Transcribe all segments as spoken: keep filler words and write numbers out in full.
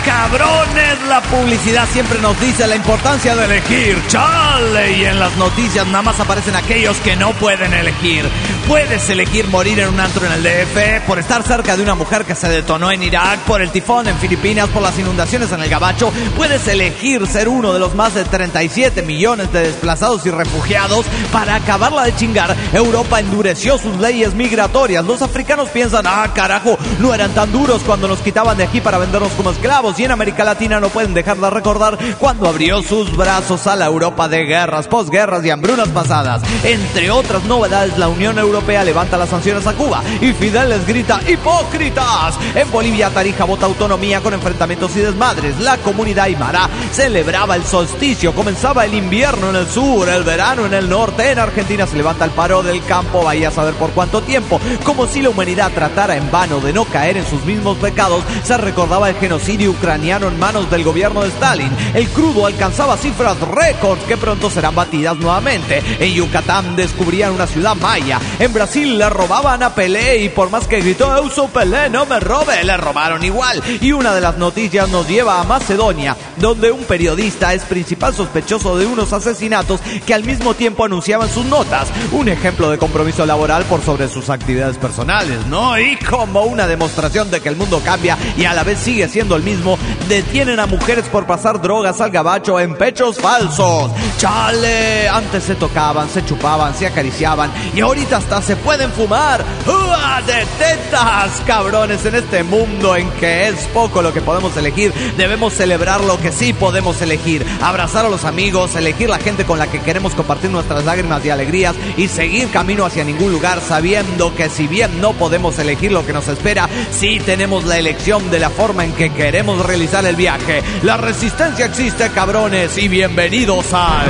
cabrones! La publicidad siempre nos dice la importancia de elegir. ¡Chale! Y en las noticias nada más aparecen aquellos que no pueden elegir. Puedes elegir morir en un antro en el D F, por estar cerca de una mujer que se detonó en Irak, por el tifón en Filipinas, por las inundaciones en el Gabacho. Puedes elegir ser uno de los más de treinta y siete millones de desplazados y refugiados. Para acabarla de chingar, Europa endureció sus leyes migratorias. Los africanos piensan, ah, carajo, no eran tan duros cuando nos quitaban de aquí para vendernos como esclavos. Y en América Latina no pueden dejar de recordar cuando abrió sus brazos a la Europa de guerras, posguerras y hambrunas pasadas. Entre otras novedades, la Unión Europea levanta las sanciones a Cuba y Fidel les grita ¡hipócritas! En Bolivia, Tarija vota autonomía con enfrentamientos y desmadres. La comunidad aymara celebraba el solsticio, comenzaba el invierno en el sur, el verano en el norte. En Argentina se levanta el paro del campo, vaya a saber por cuánto tiempo. Como si la humanidad tratara en vano de no caer en sus mismos pecados, se recordaba el genocidio ucraniano en manos del gobierno de Stalin. El crudo alcanzaba cifras récords que pronto serán batidas nuevamente. En Yucatán descubrían una ciudad maya. En Brasil le robaban a Pelé y por más que gritó "Eu sou Pelé, no me robe", le robaron igual. Y una de las noticias nos lleva a Macedonia, donde un periodista es principal sospechoso de unos asesinatos que al mismo tiempo anunciaban sus notas. Un ejemplo de compromiso laboral por sobre sus actividades personales, ¿no? Y como una demostración de que el mundo cambia y a la vez sigue siendo el mismo, detienen a mujeres por pasar drogas al gabacho en pechos falsos. ¡Chale! Antes se tocaban, se chupaban, se acariciaban y ahorita hasta se pueden fumar. ¡Uah! ¡De tetas! Cabrones, en este mundo en que es poco lo que podemos elegir, debemos celebrar lo que sí podemos elegir. Abrazar a los amigos, elegir la gente con la que queremos compartir nuestras lágrimas y alegrías y seguir camino hacia ningún lugar, sabiendo que si bien no podemos elegir lo que nos espera, sí tenemos la elección de la forma en que queremos realizar el viaje. La resistencia existe, cabrones, y bienvenidos al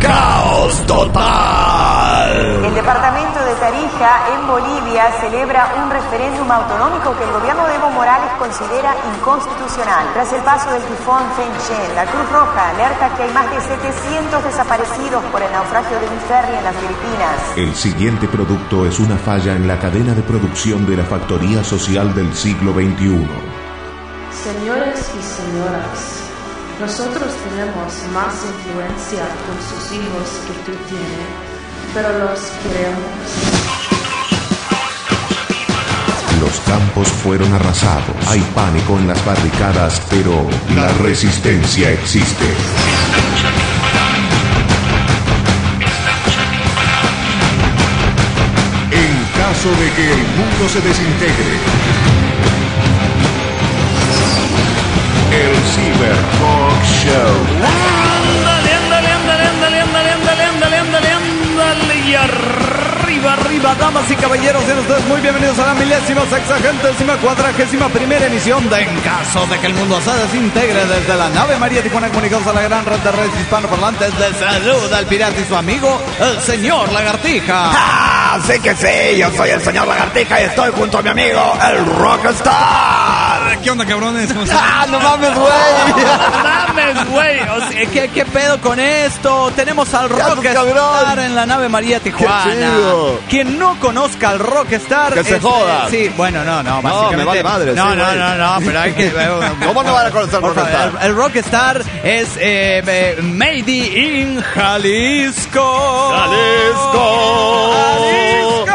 Caos Total. El departamento de Tarija, en Bolivia, celebra un referéndum autonómico que el gobierno de Evo Morales considera inconstitucional. Tras el paso del tifón Fenchen, la Cruz Roja alerta que hay más de setecientos desaparecidos por el naufragio de un ferry en las Filipinas. El siguiente producto es una falla en la cadena de producción de la factoría social del siglo veintiuno. Señores y señoras, nosotros tenemos más influencia con sus hijos que tú tienes, pero los queremos. Los campos fueron arrasados. Hay pánico en las barricadas, pero la resistencia existe. En caso de que el mundo se desintegre, el Cyber Rock Show. Ándale, ándale, ándale, ándale, ándale, ándale, ándale, ándale, ándale, y arriba, arriba, damas y caballeros, sean ustedes muy bienvenidos a la milésima, sexagentésima, cuadragésima primera emisión de En Caso de que el Mundo se Desintegre, desde la nave María Tijuana, comunicados a la gran red de redes hispanoparlantes. De salud al pirata y su amigo, el señor Lagartija. ¡Ah! Sí que sí, yo soy el señor Lagartija y estoy junto a mi amigo, el Rockstar. ¿Qué onda, cabrones? ¿Cómo están? ¡Ah, no mames, güey! ¡No mames, güey! O sea, ¿qué, ¿Qué pedo con esto? Tenemos al Rockstar en la nave María Tijuana. ¡Qué chido! Quien no conozca al Rockstar... ¡Que se es, joda! Sí, bueno, no, no, básicamente... No, me vale madre. No, sí, no, güey. no, no, pero hay que... ¿Cómo no van a conocer al Rockstar? El, el Rockstar es eh, eh, Made in Jalisco. ¡Jalisco! ¡Jalisco!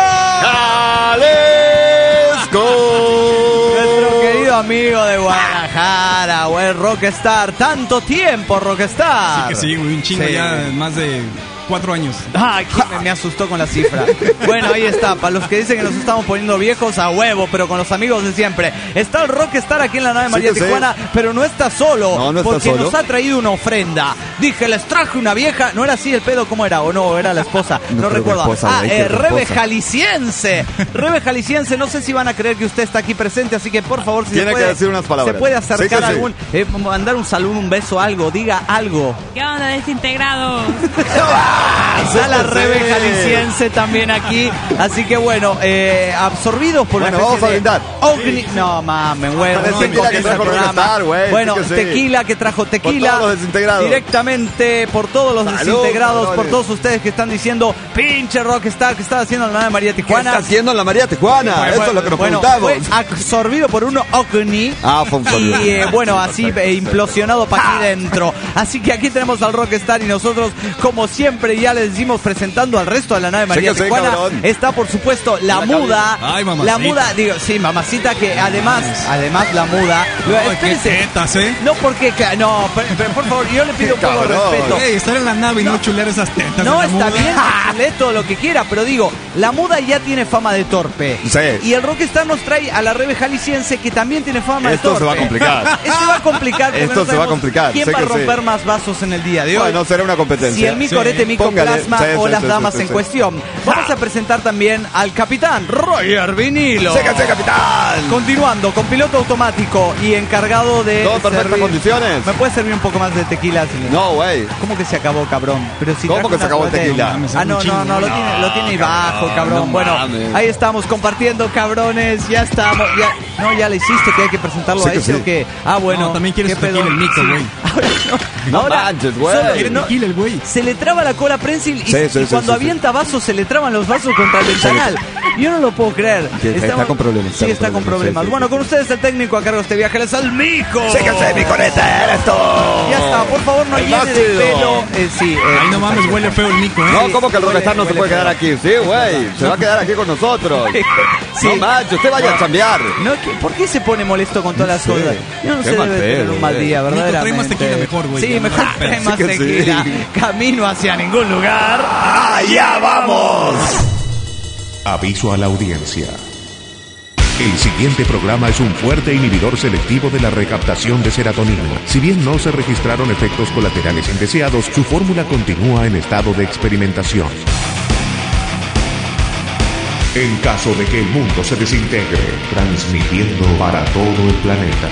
¡Jalisco! Nuestro querido amigo de Guadalajara, o el Rockstar. Tanto tiempo, Rockstar. Sí que sí, güey, un chingo Sí. ya, más de cuatro años. Ay, me, me asustó con la cifra. Bueno, ahí está, para los que dicen que nos estamos poniendo viejos, a huevo, pero con los amigos de siempre. Está el Rockstar aquí en la nave Sí María que Tijuana, sí. pero no está solo, No, no está porque solo. nos ha traído una ofrenda. Dije, les traje una vieja, ¿no era así el pedo? ¿Cómo era? ¿O no? ¿Era la esposa? No, No creo recuerdo. que esposa, ah, güey, eh, que Rebe esposa. Jalisciense. Rebe Jalisciense, no sé si van a creer que usted está aquí presente, así que por favor, si Tiene se puede, que decir unas palabras. se puede acercar Sí que sí. algún, eh, mandar un saludo, un beso, algo, diga algo. ¿Qué onda, desintegrados? Está la Sí. Rebe Jalisciense también aquí. Así que bueno, eh, absorbidos por Bueno, una vamos a especie de brindar. ovni- No mames, güey. Con el no tequila comienza que el trajo programa. Rockstar, güey, Bueno, sí que sí. tequila que trajo tequila. Por todos los desintegrados. Directamente por todos los Salud, desintegrados, por cabrones. todos ustedes que están diciendo, pinche Rockstar, que está haciendo la nueva María ¿Qué Tijuana. está haciendo en la María Tijuana? Bueno, Eso es lo que nos bueno, preguntamos. fue absorbido por un ovni. Ah, fue absorbido. Y eh, bueno, así eh, implosionado para aquí dentro. Así que aquí tenemos al Rockstar y nosotros, como siempre, ya les decimos presentando al resto de la nave María Sí que sí, Tijuana. cabrón. Está, por supuesto, la La muda. Ay, mamacita. La muda, digo, sí, mamacita, que además, además la muda. Ay, qué Espérense. tetas, ¿eh? No, porque, ca- no, pero, pero, por favor, yo le pido un poco de Cabrón. respeto. Ey, estar en la nave y no, chulear esas tetas. No, de la está muda. bien, chule todo lo que quiera, pero digo, la muda ya tiene fama de torpe. Sí. Y el Rockstar nos trae a la Rebe Jalisciense, que también tiene fama Esto de torpe. se va a complicar. Esto va a complicar. porque Esto no se va a sabemos complicar, ¿Quién sé va a que sí. romper más vasos en el día de hoy? Bueno, será una competencia. Si el micorete Sí. micoplasma Póngale. Sí, o sí, las sí, damas sí, en sí. cuestión. Vamos a presentar también al capitán Roger Vinilo. ¡Sécase, capitán! Continuando con piloto automático y encargado de. ¿Todo en perfectas servir- condiciones? ¿Me puede servir un poco más de tequila? señor? No, güey. ¿Cómo que se acabó, cabrón? Pero si ¿Cómo trajo que se una acabó el suerte- tequila? mames, Ah, es no, un no, chingo. no, lo tiene, lo tiene ahí bajo, cabrón. no bueno, mames. ahí estamos compartiendo, cabrones. Ya estamos. Ya, no, ya le hiciste que hay que presentarlo Sí a que ese sí. o qué. Ah, bueno. No, también quieres ¿qué su tequila, el mico, Sí. güey. Ahora no. No Ahora, manches, güey. solo- Quiere no, tequila el güey. se le traba la cola prensil y, Sí, sí, y sí, cuando sí, sí. avienta vasos se le traban los vasos contra el ventanal. Yo no lo puedo creer. Sí, está con problemas, Sí, está con problemas. sí, sí, Bueno, sí. con ustedes el técnico a cargo de este viaje, él es el Mico. ¡Sécase, micorete! ¡Eres tú! Ya está, por favor, no El llene más de chido. pelo. Eh, sí, eh, Ay, no mames, huele feo el mico, ¿eh? No, ¿cómo que el huele- Rockstar no se huele puede feo. quedar aquí? Sí, güey. Se va a quedar aquí con nosotros. Sí. No manches, usted vaya a chambear. No, ¿qué- ¿Por qué se pone molesto con todas las No sé. cosas? Yo no Qué sé, mal debe pedo, tener un mal güey. día, Nico, verdaderamente. trae más tequila mejor, güey, Sí, ya, mejor no, trae sí más que sí. tequila. Camino hacia ningún lugar. ¡Allá vamos! Aviso a la audiencia. El siguiente programa es un fuerte inhibidor selectivo de la recaptación de serotonina. Si bien no se registraron efectos colaterales indeseados, su fórmula continúa en estado de experimentación. En caso de que el mundo se desintegre, transmitiendo para todo el planeta.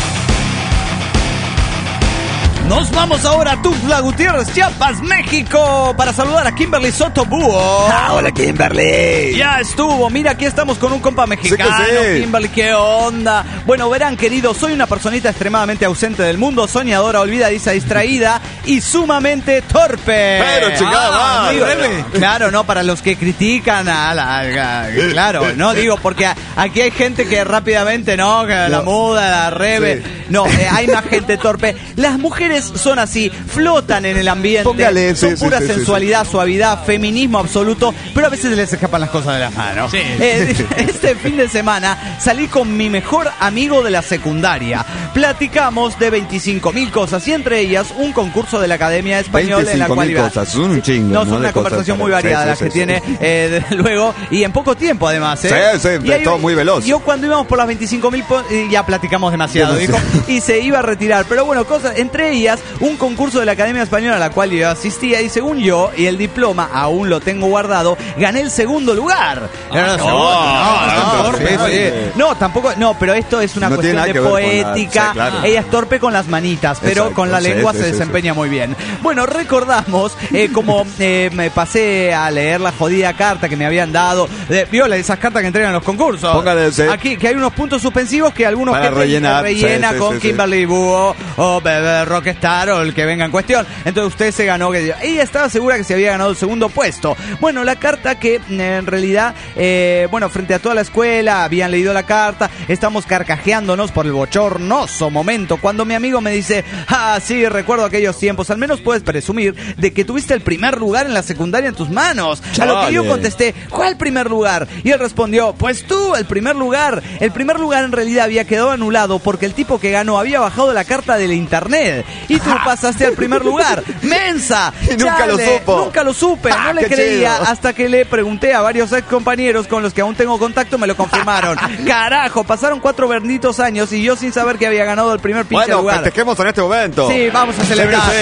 Nos vamos ahora a Tuxtla Gutiérrez, Chiapas, México, para saludar a Kimberly Soto Búho. Ah, hola, Kimberly. Ya estuvo, mira, aquí estamos con un compa mexicano. Sí que sí. Kimberly, ¿qué onda? Bueno, verán, queridos, soy una personita extremadamente ausente del mundo, soñadora, olvidadiza, distraída y sumamente torpe. Pero, chingada Ah, madre. digo, claro, no, para los que critican a la... a- claro, no, digo, porque a- aquí hay gente que rápidamente, ¿no? Que la No. muda, la rebe... Sí. No, eh, hay más gente torpe. Las mujeres son así, flotan en el ambiente. Póngale, sí, son sí, pura sí, sí, sensualidad, suavidad, feminismo absoluto, pero a veces les escapan las cosas de las manos. Sí. Eh, este fin de semana salí con mi mejor amigo de la secundaria. Platicamos de veinticinco mil cosas y entre ellas un concurso de la Academia Española en la veinticinco cual mil iba. cosas, son un chingo. No, son De una cosas conversación para- muy variada sí, la sí, que sí, tiene, sí. eh, desde luego, y en poco tiempo además, ¿eh? Sí, sí, Y ahí- todo muy veloz. Yo cuando íbamos por las veinticinco mil ya platicamos demasiado, Demasiado. dijo, y se iba a retirar. Pero bueno, cosas, entre ellas, un concurso de la Academia Española a la cual yo asistía y según yo, y el diploma aún lo tengo guardado, gané el segundo lugar. Era el segundo, no, no, sí, sí, sí. sí. No, tampoco, no, pero esto es una No tiene cuestión nada de que ver con la- poética. sí, claro. Ella es torpe con las manitas, pero Exacto, con la sí, lengua sí, se sí, desempeña muy bien. Bueno, recordamos eh, como eh, me pasé a leer la jodida carta que me habían dado. De, viola, esas cartas que entregan en los concursos. Póngale, sí. Aquí, que hay unos puntos suspensivos que algunos Para gente rellenar, rellena sí, sí, con sí, sí. Kimberly Búho o Bebé Rockstar o el que venga en cuestión. Entonces usted se ganó. Que ella estaba segura que se había ganado el segundo puesto. Bueno, la carta que eh, en realidad, eh, bueno, frente a toda la escuela habían leído la carta. Estamos carcajeándonos por el bochornoso momento cuando mi amigo me dice, ah, sí, recuerdo aquellos tiempos. Al menos puedes presumir de que tuviste el primer lugar en la secundaria en tus manos. A lo que yo Chale. contesté, ¿cuál primer lugar? Y él respondió, pues tú, el primer lugar. El primer lugar en realidad había quedado anulado porque el tipo que ganó había bajado la carta del internet. Y tú pasaste al primer lugar. ¡Mensa! Y nunca lo Chale, supo. Nunca lo supe. Ah, No le qué creía chido. hasta que le pregunté a varios ex compañeros con los que aún tengo contacto, me lo confirmaron. Carajo, pasaron cuatro benditos años y yo sin saber que había ganado el primer pinche Bueno, lugar. festejemos en este momento. Sí, vamos a celebrar. Sí,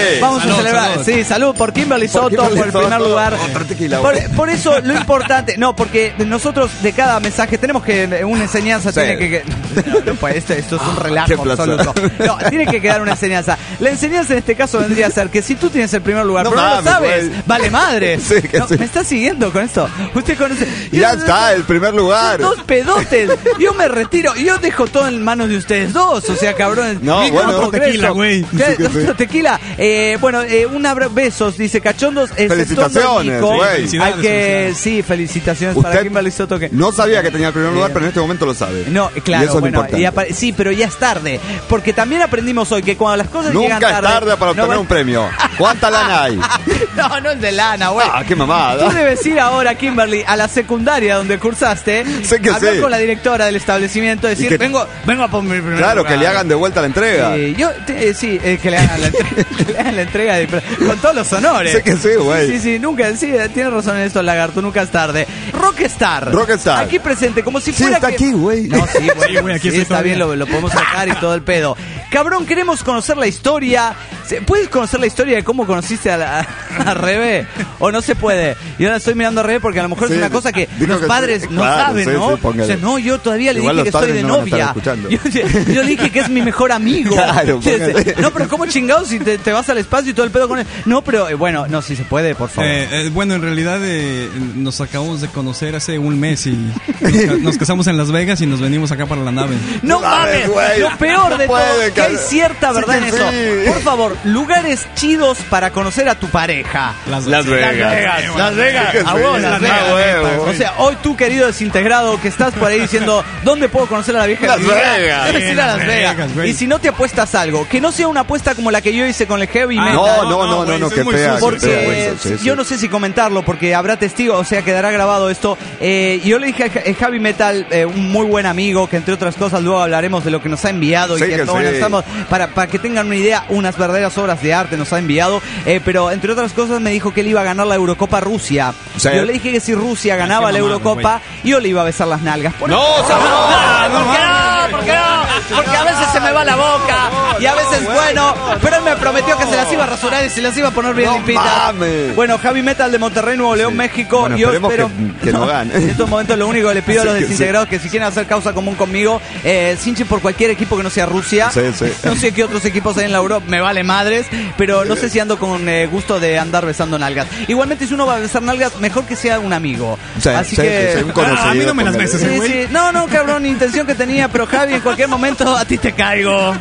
Vamos Salud, a celebrar. salud. Sí, salud por Kimberly Soto, por, Kimberly el primer Soto. lugar. Otro tequila, Por, güey. por eso lo importante, no, porque nosotros de cada mensaje tenemos que, una enseñanza Sí. tiene que... que no, no puede, esto, esto es un Qué relajo placer. absoluto. No, tiene que quedar una enseñanza. La enseñanza en este caso vendría a ser que si tú tienes el primer lugar, No pero no lo mames, sabes, güey. vale madre. Sí, que No, sí. ¿me estás siguiendo con esto? Usted conoce... Ya está, el primer lugar. Dos pedotes. Yo me retiro. Yo dejo todo en manos de ustedes dos. O sea, cabrones. No, Ni bueno, otro otro tequila, Congreso. güey. ¿Qué? Sí que sí. Otro tequila. Eh, bueno, eh, un abra- besos, dice Cachondos. Felicitaciones, exceptuando a Nico. güey. Hay Felicidades, que, felicidades. sí, felicitaciones para Usted Kimberly Soto. Que... no sabía que tenía el primer lugar, Eh, pero en este momento lo sabe. No, Y claro, eso es bueno, importante. y apa- sí, pero ya es tarde. Porque también aprendimos hoy que cuando las cosas Nunca llegan es tarde. tarde para no obtener van- un premio. ¿Cuánta lana hay? No, no es de lana, güey. Ah, qué mamada. Tú debes ir ahora, Kimberly, a la secundaria donde cursaste, Sé que hablar sí. con la directora del establecimiento, decir, que- vengo, vengo a por mi primer Claro, lugar. que le hagan de vuelta la entrega. Sí, yo, te- eh, sí, eh, que le hagan la entrega, que le hagan la entrega de- con todos los honores. Sé que sí, güey. Sí, sí, nunca, sí, tienes razón en esto, Lagarto, nunca es tarde. Rockstar. Rockstar. Aquí presente, como si Sí, fuera está que- aquí, güey. No, sí, güey, Sí, güey, aquí sí, estoy está todavía. bien, lo, lo podemos sacar y todo el pedo. Cabrón, queremos conocer la historia. ¿Se- ¿Puedes conocer la historia de cómo conociste a, la, a Rebe? ¿O no se puede? Yo ahora estoy mirando a Rebe porque a lo mejor Sí, es una cosa que dijo los que padres sí, no claro, saben, sí, ¿no? sí, póngale. O sea, no, yo todavía le Igual dije que los estoy de padres no van a estar novia. escuchando. Yo, yo dije que es mi mejor amigo. Claro, póngale. No, pero ¿cómo chingados si te, te vas al espacio y todo el pedo con él? No, pero eh, bueno, no, si se puede, por favor. Eh, eh, bueno, en realidad eh, nos acabamos de conocer hace un mes y nos, ca- nos casamos en Las Vegas y nos venimos acá para la nave. No No mames, mames, güey. lo peor de No puede, todo, que hay cabrón. cierta Sí verdad que en eso. sí. Por favor, lugares chidos para conocer a tu pareja. Las, Las Vegas. Vegas, Las Vegas, Sí que a sí. huevo, Las Ah, Vegas. huevo. O sea, hoy tú, querido desintegrado, que estás por ahí diciendo, ¿dónde puedo conocer a la vieja? Las de mi vida? Vegas. Debes ir a Las Las Vegas. Vegas, güey. Y si no te apuestas algo, que no sea una apuesta como la que yo hice con el heavy Ah, metal. No, no, no, no, güey, no, eso qué es muy fea. sucio. qué fea, Porque güey, sí, sí. yo no sé si comentarlo, porque habrá testigos, o sea, quedará grabado esto. Eh, yo le dije a Ja- eh, Javi Metal, eh, un muy buen amigo, que entre otras cosas luego hablaremos de lo que nos ha enviado Sí y que, que bueno, sí. estamos, para, para que tengan una idea, unas verdaderas obras de arte nos ha enviado. Eh, pero entre otras cosas me dijo que él iba a ganar la Eurocopa Rusia. Sí. Yo le dije que si Rusia ganaba qué la mamada, Eurocopa, yo le iba a besar las nalgas. Por No, eso- cabrón. no, ¿por qué no? ¿Por qué no? Porque a veces se me va la boca y a veces, bueno, pero él me prometió que se las iba a rasurar y se las iba a poner bien No limpitas. mames. Bueno, Javi Metal de Monterrey, Nuevo León, Sí. México. Bueno, Yo esperemos espero que- que no gane. En estos momentos lo único que le pido a los Sí, que desintegrados que si quieren hacer causa común conmigo, eh, hinchen por cualquier equipo que no sea Rusia. Sí, sí. No sé qué otros equipos hay en la Europa, me vale madres, pero no sé si ando con eh, gusto de andar besando nalgas. Igualmente, si uno va a besar nalgas, mejor que sea un amigo. Sí, Así sí, que... sí, sí, un conocido, Ah, a mí no me las póngale. beses, Sí, güey. sí. No, no, cabrón, intención que tenía, pero Javi, en cualquier momento a ti te caigo.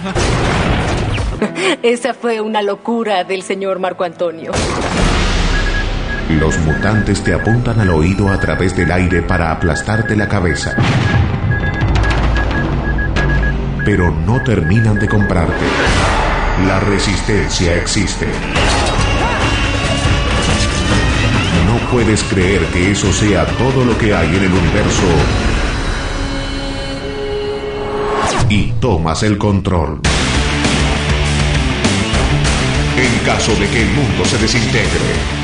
Esa fue una locura del señor Marco Antonio. Los mutantes te apuntan al oído a través del aire para aplastarte la cabeza. Pero no terminan de comprarte. La resistencia existe. No puedes creer que eso sea todo lo que hay en el universo. Y tomas el control. En caso de que el mundo se desintegre.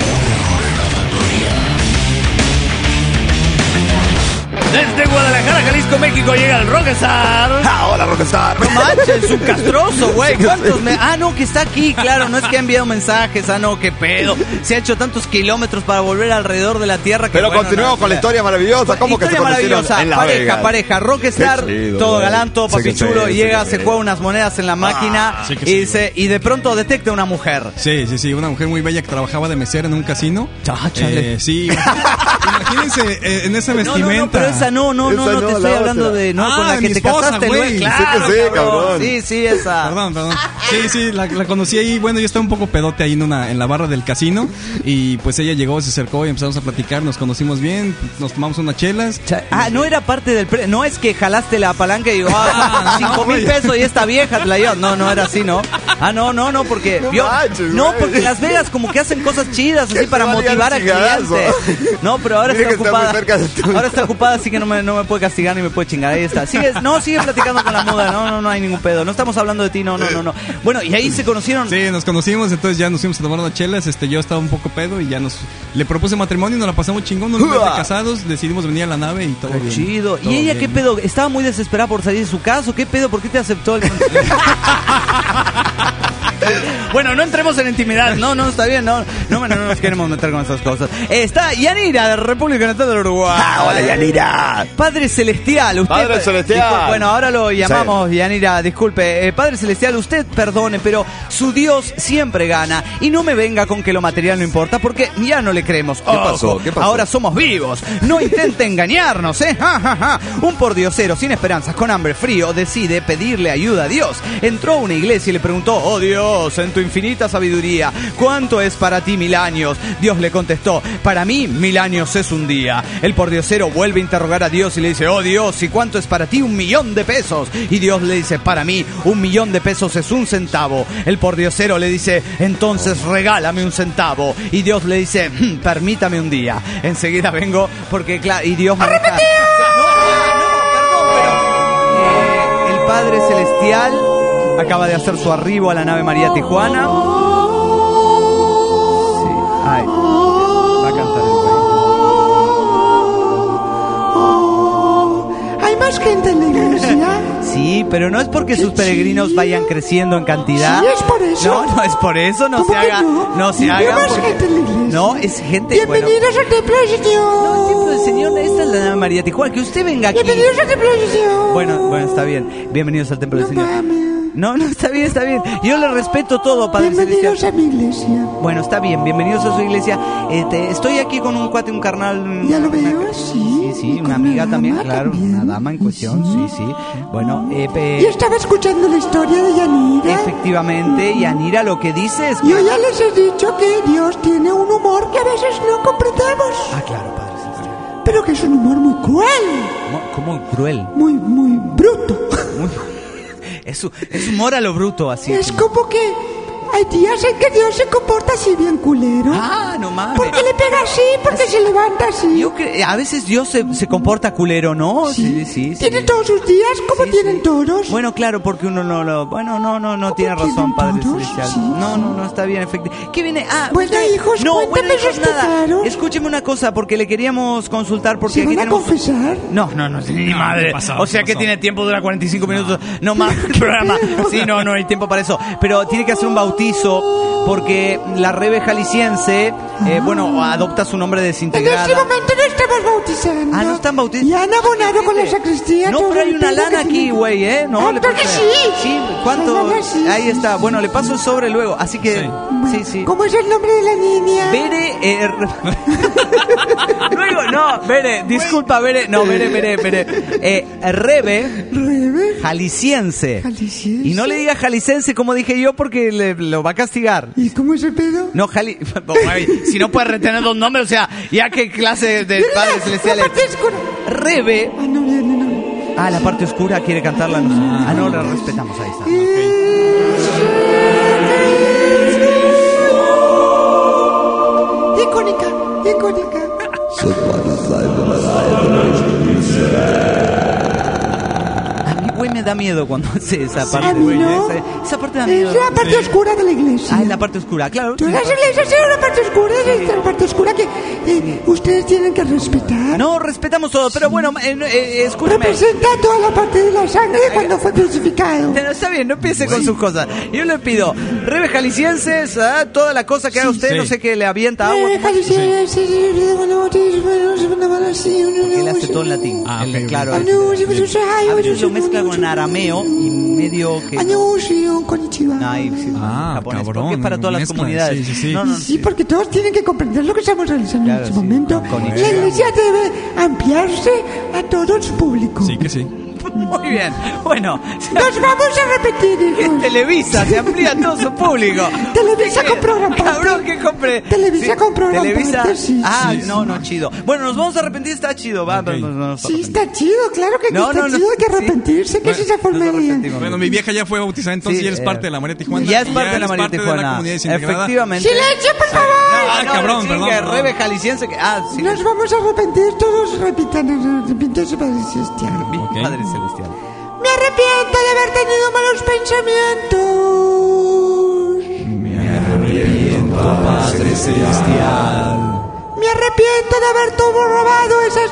Desde Guadalajara, Jalisco, México, llega el Rockstar. Ah, hola, Rockstar. No manches, es un castroso, güey. ¿Cuántos me... Ah, no, que está aquí, claro. No es que ha enviado mensajes. Ah, no, qué pedo. Se ha hecho tantos kilómetros para volver alrededor de la Tierra. Que, Pero bueno, continuemos no, con la historia maravillosa. ¿Cómo que se historia conocieron maravillosa. en Las Pareja, Vegas? pareja. Rockstar, Qué chido, todo güey. galanto, Sí papi que sí, chulo. sí Llega, que se sí. juega unas monedas en la máquina sí que y, sí, dice, y de pronto detecta una mujer. Sí, sí, sí, una mujer muy bella que trabajaba de mesera en un casino. Ah, chale. Eh, sí, imagínense eh, en esa No, no, vestimenta. no, pero esa no, no, no, Esa no, no, te la estoy hablando otra. de, no, Ah, con la de que mi te esposa, casaste, güey. güey. Sí Claro, que sí, cabrón. cabrón. Sí, sí, esa. Perdón, perdón. Sí, sí, la, la conocí ahí. Bueno, yo estaba un poco pedote ahí en una en la barra del casino. Y pues ella llegó, se acercó y empezamos a platicar. Nos conocimos bien, nos tomamos unas chelas. Cha- Ah, no era parte del pre... No es que jalaste la palanca y digo, ah, cinco mil pesos y esta vieja te la llevas. No, no era así, ¿no? Ah, no, no, no, porque... No vio- manches, no, güey. porque en Las Vegas como que hacen cosas chidas así Que para se valía motivar el al chingadazo. cliente. No, pero ahora Mira está que está muy ocupada. cerca de tu- Ahora está ocupada, así que no me, no me puede castigar ni me puede chingar. Ahí está. Sigue, no, sigue platicando con la muda. No, no, no hay ningún pedo. No estamos hablando de ti, no, no, no, no. Bueno, y ahí se conocieron. Sí, nos conocimos, entonces ya nos fuimos a tomar unas chelas. Este, yo estaba un poco pedo y ya nos le propuse matrimonio, nos la pasamos chingón, unos meses de casados, decidimos venir a la nave y todo Qué bien. chido. Todo ¿Y ella bien. qué pedo? ¿Estaba muy desesperada por salir de su casa? ¿Qué pedo? ¿Por qué te aceptó el... Bueno, no entremos en intimidad. No, no, está bien. No, no, no, no nos queremos meter con esas cosas. Está Yanira, de República Natal del Uruguay. Ah, hola, Yanira. Padre Celestial. Usted, Padre Celestial. Disculpe, bueno, ahora lo llamamos, sí. Yanira, disculpe. Eh, Padre Celestial, usted perdone, pero su Dios siempre gana. Y no me venga con que lo material no importa, porque ya no le creemos. ¿Qué pasó? ¿Qué pasó? Ahora somos vivos. No intente engañarnos, ¿eh? Ja, ja, ja. Un pordiosero sin esperanzas, con hambre, frío, decide pedirle ayuda a Dios. Entró a una iglesia y le preguntó: oh Dios, en tu infinita sabiduría, ¿cuánto es para ti mil años? Dios le contestó: para mí mil años es un día. El pordiosero vuelve a interrogar a Dios y le dice: oh Dios, ¿y cuánto es para ti un millón de pesos? Y Dios le dice: para mí un millón de pesos es un centavo. El pordiosero le dice: entonces regálame un centavo. Y Dios le dice: hm, permítame un día. Enseguida vengo, porque claro, y Dios me deja... El Padre Celestial acaba de hacer su arribo a la nave María Tijuana. Sí, ay, va a cantar el ¿Hay más gente en la iglesia? Sí, pero no es porque sus peregrinos vayan creciendo en cantidad. Sí, es por eso. No, no es por eso, no se haga, no, no se haga. Más porque... gente en la iglesia. No, es gente. Bienvenidos bueno. al templo del Señor. No, el templo del Señor, esta es la nave María Tijuana. Que usted venga aquí. Bienvenidos al templo del Señor. Bueno, bueno, está bien. Bienvenidos al templo no del Señor. Mames. No, no, está bien, está bien. Yo le respeto todo, Padre Bienvenidos Celestial. a mi iglesia. Bueno, está bien, bienvenidos a su iglesia. Este, estoy aquí con un cuate, un carnal. Ya lo veo, una, sí. Sí, sí, una con amiga una también, dama claro. también. Una dama en cuestión, sí, sí. sí. Bueno, eh, pe... Yo estaba escuchando la historia de Yanira. Efectivamente, Yanira, lo que dice es que... Yo ya les he dicho que Dios tiene un humor que a veces no comprendemos. Ah, claro, Padre Celestial. Pero que es un humor muy cruel. ¿Cómo cruel? Muy, muy bruto. Muy... Es, es humor a lo bruto, así. Es como que hay días en que Dios se comporta así bien culero. Ah, no mames. Porque le pega así, porque así se levanta así. Yo cre... A veces Dios se, se comporta culero, ¿no? Sí, sí, sí. Tiene sí. todos sus días como Sí, tienen sí. todos. Bueno, claro, porque uno no lo... Bueno, no, no, no tiene tienen razón, Padre todos? Celestial. Sí, no, no, no, está bien, efectivamente. ¿Qué viene? Ah, Bueno, usted- hijos, no, cuéntame bueno, hijos, sus nada. pecados. Escúcheme una cosa, porque le queríamos consultar, porque ¿Se aquí van a tenemos... confesar? No, no, no, ni No, madre. ¿qué pasó? O sea ¿Qué que pasó? tiene tiempo, dura cuarenta y cinco minutos. No más el programa. Sí, no, no hay tiempo para eso. Pero tiene que hacer un bautizo porque la Rebe jalisciense, eh, bueno, adopta su nombre En desintegrada. este momento no estamos bautizando. Ah, no están bautizando. Ya han abonado con la sacristía. No, todo pero hay el una pedo lana que aquí, tienen. güey, ¿eh? No, Ah, le entonces puse- sí. Sí, ¿cuánto? La lana sí, Ahí sí. está. Bueno, le paso el sobre luego. Así que, sí, Bueno, sí. ¿Cómo es el nombre de la niña? Bere, eh, luego, no, Bere, disculpa, Bere, no, Bere, Bere, Bere, eh, Rebe, Rebe. jalisciense. Jalisciense. Y no le diga jalisciense como dije yo porque le, lo va a castigar. ¿Y cómo es el pedo? No, Jali... Ay, si no puede retener dos nombres, o sea, ya qué clase de Mira, padre la celestial parte es. oscura. Rebe. Ah, no viene, no. Ah, la parte oscura quiere cantarla. No sé. Ah, no, la respetamos, ahí está. Icónica, icónica. A mí, güey, me da miedo cuando hace esa parte. a mí güey, no. esa, esa parte da miedo. Es la parte oscura de la iglesia. Ah, es la parte oscura, claro. Todas las iglesias tienen una parte oscura, es la parte oscura que eh, ustedes tienen que respetar. No, respetamos todo, pero bueno, eh, eh, escúchame. Representa toda la parte de la sangre cuando fue crucificado. Pero está bien, no empiece con sus cosas. Yo le pido, Rebe jaliscienses, ¿ah? Toda la cosa que haga usted, sí. no sé qué, le avienta agua. Eh, Jaliscienses, sí, sí, sí, bueno, sí, bueno, sí, bueno, bueno, sí, bueno, Él bueno, hace sí. todo en latín. Ah, Él, ok, ok. claro. Ah, es- no, sí, bueno, sí, ay, a bueno, veces sí, lo bueno, mezcla sí, con sí. arameo y medio que... Ah, no, sí, un konnichiwa. Ay, sí, Ah, japonés, cabrón, porque es para todas las mezcla, comunidades. sí, sí, sí. No, no, Sí, porque todos tienen que comprender lo que estamos realizando Claro, en este sí. momento. Konnichiwa. La iglesia debe ampliarse a todo su público. Sí que sí. Muy bien. Bueno, Nos vamos a repetir, en hijos. Televisa se amplía a todo su público. Televisa ¿Qué? compró gran parte. Cabrón, que compre. Televisa compró gran Televisa. parte, sí, Ah, sí, no, no, chido. Bueno, nos vamos a arrepentir, está chido. Va, Ok. no, no, no, Sí, está chido, claro que No, está no, no, chido, hay que sí. arrepentirse, que es esa forma Nos de vida. arrepentimos. Bueno, mi vieja ya fue bautizada, entonces Sí, ya eres eh, parte de la María Tijuana. Ya es y parte de la eres María parte Tijuana. de la comunidad desintegrada. Efectivamente. ¡Silencio, por favor! Ah, cabrón, sí, perdón, que perdón. Rebe jalisciense que... Ah, sí. Nos vamos a arrepentir, todos repitan, arrepentirse para celestial. Mi Ok. Padre Celestial. Me arrepiento de haber tenido malos pensamientos. Padre Celestial. Me arrepiento de haber todo robado esas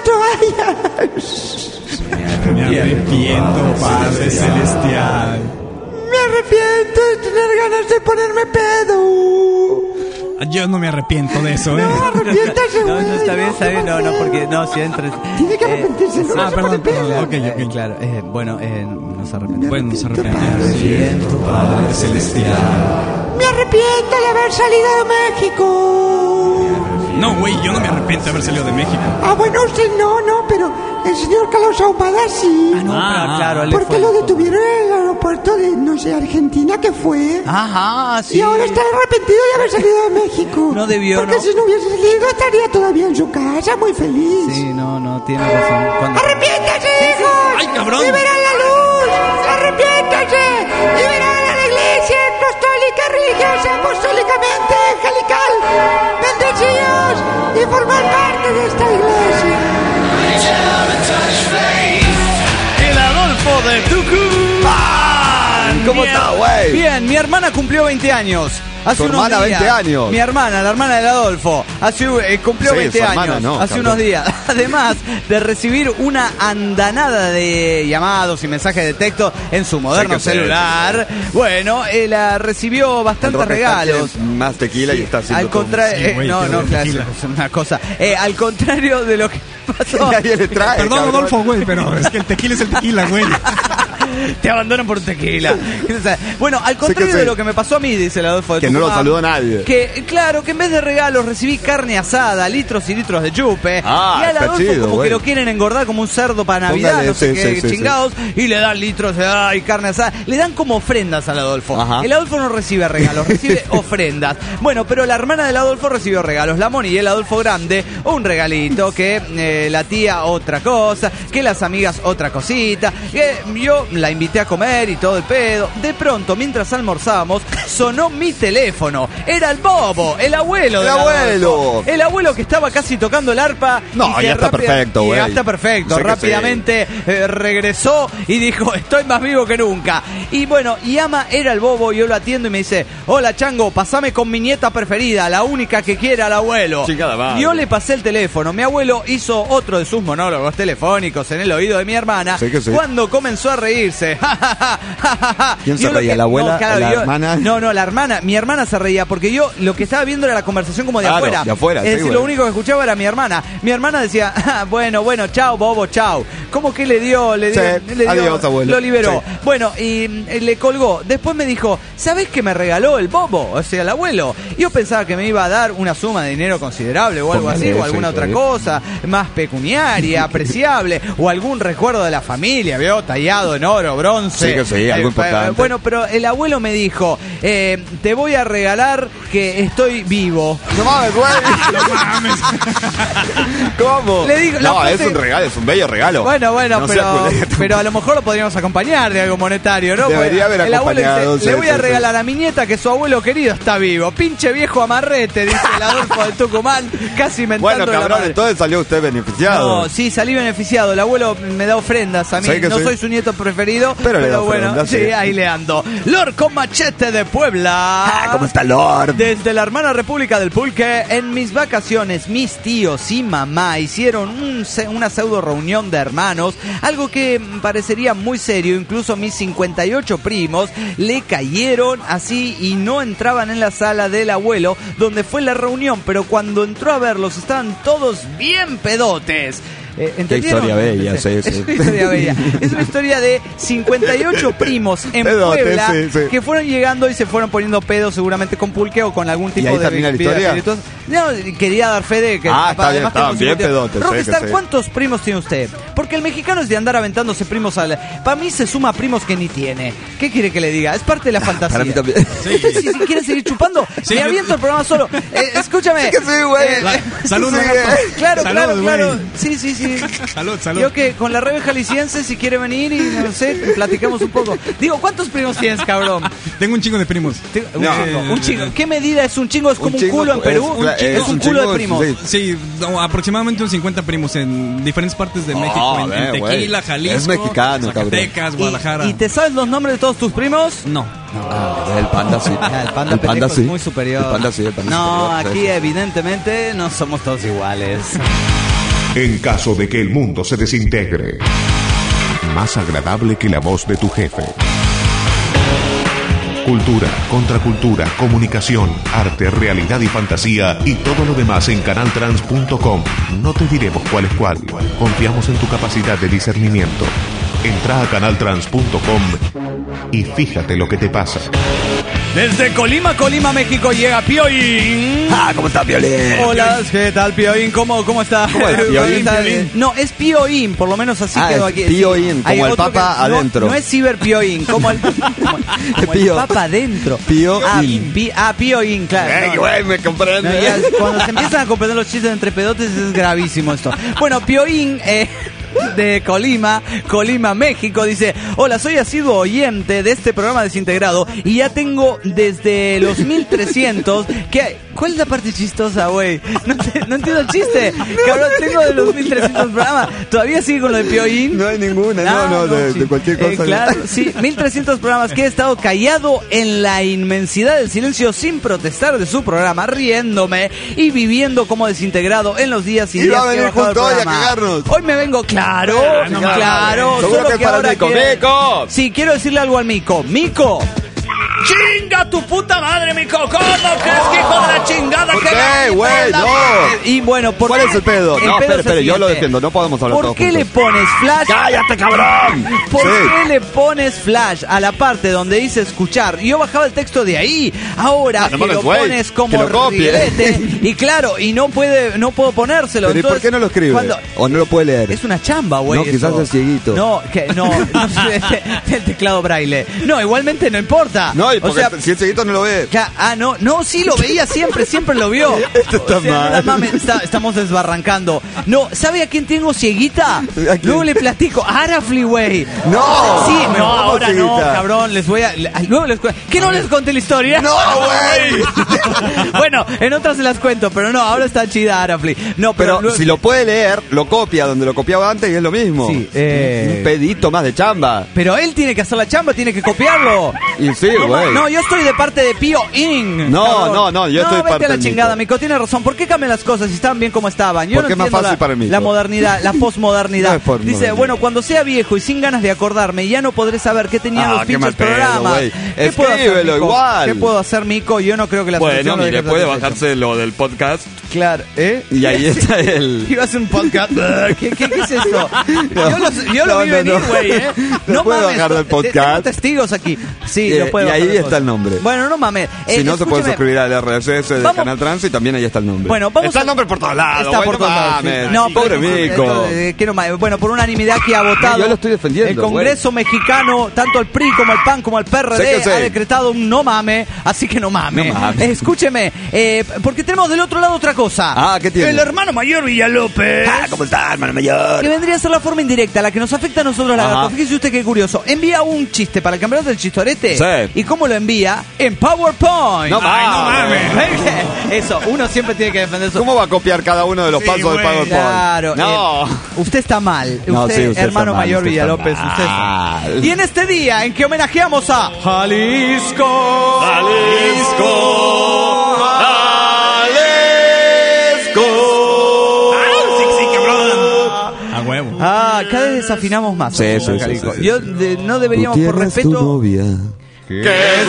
toallas. Me arrepiento, Padre Celestial. Me arrepiento de tener ganas de ponerme pedo. Yo no me arrepiento de eso, ¿eh? No, arrepiéntase, No, güey. no, está bien, está bien. No, no, porque no, si entres. Tiene que arrepentirse, no, Ah, no se perdón, pone perdón. pedo. Ok, Eh, ok. claro, eh, bueno, eh, nos arrepentimos. Bueno, nos Padre. arrepentimos. Padre Celestial. Me arrepiento de haber salido de México. No, güey, yo no me arrepiento de haber salido de México. Ah, bueno, usted no, no, pero el señor Carlos Ahumada sí. No, Ah, pero claro, él Porque fue- lo detuvieron en el aeropuerto de, no sé, Argentina, que fue. Ajá, sí. Y ahora está arrepentido de haber salido de México. No debió, Porque ¿no? si no hubiese salido estaría todavía en su casa, muy feliz. Sí, no, no, tienes razón. Cuando... ¡Arrepiéntase, hijo! ¡Ay, cabrón! ¡Y verán la luz! ¡Arrepiéntase! ¡Y verán a la iglesia apostólica, religiosa, apostólicamente angelical! ¡Bendecidos! Y formar parte de esta iglesia. El Adolfo de Tucumán. ¿Cómo Mi- está, güey? Bien, mi hermana cumplió veinte años. Hace ¿Tu unos hermana, días. veinte años? Mi hermana, la hermana del Adolfo, hace, eh, cumplió Sí, veinte su hermana, años. no, hace cabrón. unos días. Además de recibir una andanada de llamados y mensajes de texto en su moderno Sí que sí. celular. Bueno, eh, la recibió El bastantes Rockstar regalos. tiene más tequila y está haciendo Al contrario, Sí, eh, güey, no, quiero no, ver claro, tequila. es una cosa. Eh, al contrario de lo que pasó. Nadie le trae. Perdón, cabrón. Adolfo, güey, pero es que el tequila es el tequila, güey. Te abandonan por un tequila. O sea, bueno, al contrario sí. de lo que me pasó a mí, dice el Adolfo de Que no lo Tucumán, saludó nadie. Que, claro, que en vez de regalos recibí carne asada, litros y litros de chupe. Ah, y al está Adolfo chido, como güey. que lo quieren engordar como un cerdo para Navidad, Póngale, no sé sí, qué sí, sí, chingados. Y le dan litros de ay, carne asada. Le dan como ofrendas al Adolfo. Ajá. El Adolfo no recibe regalos, recibe ofrendas. Bueno, pero la hermana del Adolfo recibió regalos. La Moni y el Adolfo grande, un regalito. Que eh, la tía otra cosa. Que las amigas otra cosita. Que yo la invité a comer y todo el pedo. De pronto, mientras almorzábamos, sonó mi teléfono. Era el bobo, el abuelo El del abuelo. Adolfo. El abuelo que estaba casi tocando el arpa. No, y que ya está rápida- perfecto, y güey. Ya está perfecto. Sé que Rápidamente eh, regresó y dijo, estoy más vivo que nunca. Y bueno, y Ama era el bobo, yo lo atiendo y me dice, hola Chango, pasame con mi nieta preferida, la única que quiere al abuelo. Chingada madre. Yo le pasé el teléfono. Mi abuelo hizo otro de sus monólogos telefónicos en el oído de mi hermana. Sí que sí. Cuando comenzó a reírse. ¿Quién se Yo lo reía, que- la abuela, no, claro, la yo- hermana? No, no, la hermana. Mi hermana se reía porque yo lo que estaba viendo era la conversación como de Claro, afuera. de afuera, Es sí, decir, güey. lo único que escuchaba era mi hermana. Mi hermana decía, "Ah, bueno, bueno, chao, bobo, chao. ¿Cómo que le dio? Le dio, Sí, le dio- adiós, abuelo. Lo liberó. Sí. Bueno, y mm, le colgó. Después me dijo, ¿sabés qué me regaló el bobo? O sea, el abuelo. Yo pensaba que me iba a dar una suma de dinero considerable o algo Póngale, así, o alguna sí, otra sí. cosa más pecuniaria, apreciable, o algún recuerdo de la familia, veo tallado en oro, bronce. Sí que sí, algo Eh, importante. Bueno, pero el abuelo me dijo, eh, te voy a regalar que estoy vivo. No mames, güey. ¿Cómo? Le digo, la no, frase- es un regalo, es un bello regalo. Bueno, bueno, No sea pero, culero. pero a lo mejor lo podríamos acompañar de algo monetario, ¿no? Debería Porque haber el abuelo acompañado, dice, sí, le voy a sí, regalar a mi nieta que su abuelo querido está vivo. Pinche viejo amarrete, dice el Adolfo de Tucumán, casi mentando Bueno, la cabrón, madre. entonces salió usted beneficiado. No, sí, salí beneficiado. El abuelo me da ofrendas a mí. Sí que No sí. soy su nieto preferido, Pero pero, le da bueno, ofrendas, sí, sí. ahí le ando. Lord con machete de Puebla. Ah, ¿cómo está Lord? Desde la hermana República del Pulque, en mis vacaciones, mis tíos y mamá hicieron un se- una pseudo reunión de hermanos, algo que mm, parecería muy serio. Incluso mis cincuenta y ocho primos le cayeron así y no entraban en la sala del abuelo donde fue la reunión, pero cuando entró a verlos estaban todos bien pedotes. Eh, ¿entendieron? historia bella, sí, Es sí. una historia bella. Es una historia de cincuenta y ocho primos en Pedotes, Puebla sí, sí. que fueron llegando y se fueron poniendo pedos seguramente con pulque o con algún tipo ahí de termina la bebida historia? espirituosa. No, quería dar fe de que Ah, está bien, además estaban tengo bien cincuenta pedotes, sí, Rockstar, que sí. ¿cuántos primos tiene usted? Porque el mexicano es de andar aventándose primos al... Para mí se suma primos que ni tiene. ¿Qué quiere que le diga? Es parte de la fantasía. Para mí también. Sí, sí, sí, ¿quiere seguir chupando? Sí, Me yo- aviento el programa solo. Eh, escúchame. Que sí, güey. Eh, La- salud, Sí, lagarto. eh. Claro, Salud, claro, güey. claro. Sí, sí, sí. Salud, salud. Yo que con la Rebe Jalisciense, si quiere venir y no sé, platicamos un poco. Digo, ¿cuántos primos tienes, cabrón? Tengo un chingo de primos. Te- Un No. chingo. Un chingo. ¿Qué medida es un chingo? Es como un, chingo culo en Perú. es- Un es chingo es, un un culo chingo, de primos. sí. Sí, no, aproximadamente unos cincuenta primos en diferentes partes de México. Oh, en, en ve, güey. Tequila, Jalisco, Es mexicano, cabrón. Zacatecas, Guadalajara. ¿Y, y te sabes los nombres de todos tus primos? No. Ah, el panda sí. Ah, el panda, pendejo sí. es muy superior. El panda sí, el panda no, superior, aquí sí, sí. evidentemente no somos todos iguales. En caso de que el mundo se desintegre, más agradable que la voz de tu jefe. Cultura, contracultura, comunicación, arte, realidad y fantasía y todo lo demás en canal trans punto com. No te diremos cuál es cuál. Confiamos en tu capacidad de discernimiento. Entra a canal trans punto com y fíjate lo que te pasa. Desde Colima, Colima, México llega Pioín. Ah, ¿cómo está Piolín? Hola, ¿qué tal Pioín? ¿Cómo, cómo está? ¿Cómo es, Pioín? ¿Está bien? No, es Pioín, por lo menos así Ah, quedó es aquí. Pioín, como Hay el otro papa que- no, adentro. No es Ciber Pioín, como el, como, como el Pío. papa adentro. Pioín. Ah, pi- ah, Pioín, claro. Ey, no, güey, me comprende. no, ya, cuando se empiezan a comprender los chistes entre pedotes es gravísimo esto. Bueno, Pioín eh, de Colima, Colima, México, dice: hola, soy asiduo oyente de este programa Desintegrado y ya tengo desde los mil trescientos. ¿Qué? ¿Cuál es la parte chistosa, güey? No, te- no entiendo el chiste. Cabrón, tengo de los mil trescientos programas. ¿Todavía sigue con lo de Pioín? No hay ninguna, no, no, de, sí. de cualquier cosa. Eh, claro, sí, mil trescientos programas que he estado callado en la inmensidad del silencio sin protestar de su programa, riéndome y viviendo como desintegrado en los días y Y días va a que he venir bajado el justo hoy a programa. cagarnos. Hoy me vengo, claro, Ah, no mames. claro. Seguro Solo que es que para ahora Mico. que- ¡Mico! Sí, quiero decirle algo al Mico. Mico. ¡Chinga tu puta madre, Mico! ¿Cómo crees que hijo de la chingada? ¿Por que qué, la- güey? la- No. Y bueno, ¿por ¿Cuál qué? es el pedo? El No, pedo espere, es el espere, yo lo siguiente. defiendo, no podemos hablar ¿Por todos qué le juntos. pones flash? ¡Cállate, cabrón! ¿Por Sí. qué le pones flash a la parte donde dice escuchar? Yo bajaba el texto de ahí. Ahora Ah, no que mames, lo güey, pones que como lo copie. riguete, y claro, y no puede, no puedo ponérselo. Pero ¿y por Entonces, qué no lo escribe? cuando- ¿O no lo puede leer? es una chamba, güey. No, quizás eso. es cieguito. No, que no, no sé, el teclado braille. No, igualmente no importa. No, y o porque sea, si el seguito no lo ve. Ca- Ah, no, no, sí lo veía siempre, siempre lo vio. Esto está O sea, no mal. la mames, está- estamos desbarrancando. No, ¿sabe a quién tengo cieguita? ¿A quién? Luego le platico. Arafli, güey. No. Sí, no, ¿Cómo ahora no, cieguita? cabrón, les voy a... le- Luego les cuento. ¿Qué no les conté la historia? ¡No, güey! Bueno, en otras se las cuento, pero no, ahora está chida Arafli. No, pero... Pero luego- si lo puede leer, lo copia donde lo copiaba antes y es lo mismo. Sí, eh. Un pedito más de chamba. Pero él tiene que hacer la chamba, tiene que copiarlo. Y sí, No, güey. no, yo estoy de parte de Pío In. No, cabrón. no, no, yo estoy de vete parte a la del chingada, Mico. Mico, tiene razón. ¿Por qué cambian las cosas si estaban bien como estaban? Yo Porque no es más entiendo fácil la, para el Mico. la modernidad, la posmodernidad. No es posmodernidad. Dice, bueno, cuando sea viejo y sin ganas de acordarme, ya no podré saber qué tenían Ah, los qué pinches mal pedo, programas. güey. ¿Qué puedo hacer, Escríbelo Mico? igual. ¿Qué puedo hacer, Mico? Yo no creo que la Bueno, solución lo mire, dejes puede satisfecho. bajarse lo del podcast. Claro, ¿eh? Y ahí está el... Iba a hacer un podcast. ¿Qué, qué, qué es esto? Yo lo, yo lo No, vi no, venir, no. güey, ¿eh? Lo puedo mames, bajar del te- te- podcast. Tengo testigos aquí. Sí, Eh, lo puedo y bajar ahí del está podcast. el nombre. Bueno, no mames. Si Eh, no, se puede escúcheme. suscribir al R S S del Vamos- Canal Trans y también ahí está el nombre. Bueno, vamos Está a- el nombre por todos lados. Está güey, por no todos lados, sí. mames. No, pobre pero- Mico. eh, que no mames. Bueno, por unanimidad que ha votado. Yo lo estoy defendiendo, El Congreso mexicano, tanto el P R I como el P A N como el P R D, Sé que sé. ha decretado un no mame. Así que no mame. No mames. Eh, escúcheme, eh, porque tenemos del otro lado otra cosa. Ah, ¿qué tiene? El hermano mayor Villalópez. Ah, ¿cómo está, hermano mayor? Que vendría a ser la forma indirecta, la que nos afecta a nosotros, la Ajá. gato. Fíjese usted qué curioso. Envía un chiste para el campeonato del chistorete. Sí. ¿Y cómo lo envía? En PowerPoint. No mames. Eso, uno siempre tiene que defender su... ¿Cómo va a copiar cada uno de los Sí, pasos del güey. PowerPoint? Claro. No. eh, usted está mal. No, usted, sí, usted hermano está mal, mayor usted está Villalópez, usted está mal. mal. Y en este día en que homenajeamos a Jalisco. Jalisco. Jalisco. Sí, sí, cabrón. A huevo. Ah, cada vez desafinamos más. Sí, sí, sí, Jalisco. sí, sí. Yo de- no deberíamos, Tu por tierra es tu respeto... novia. Que es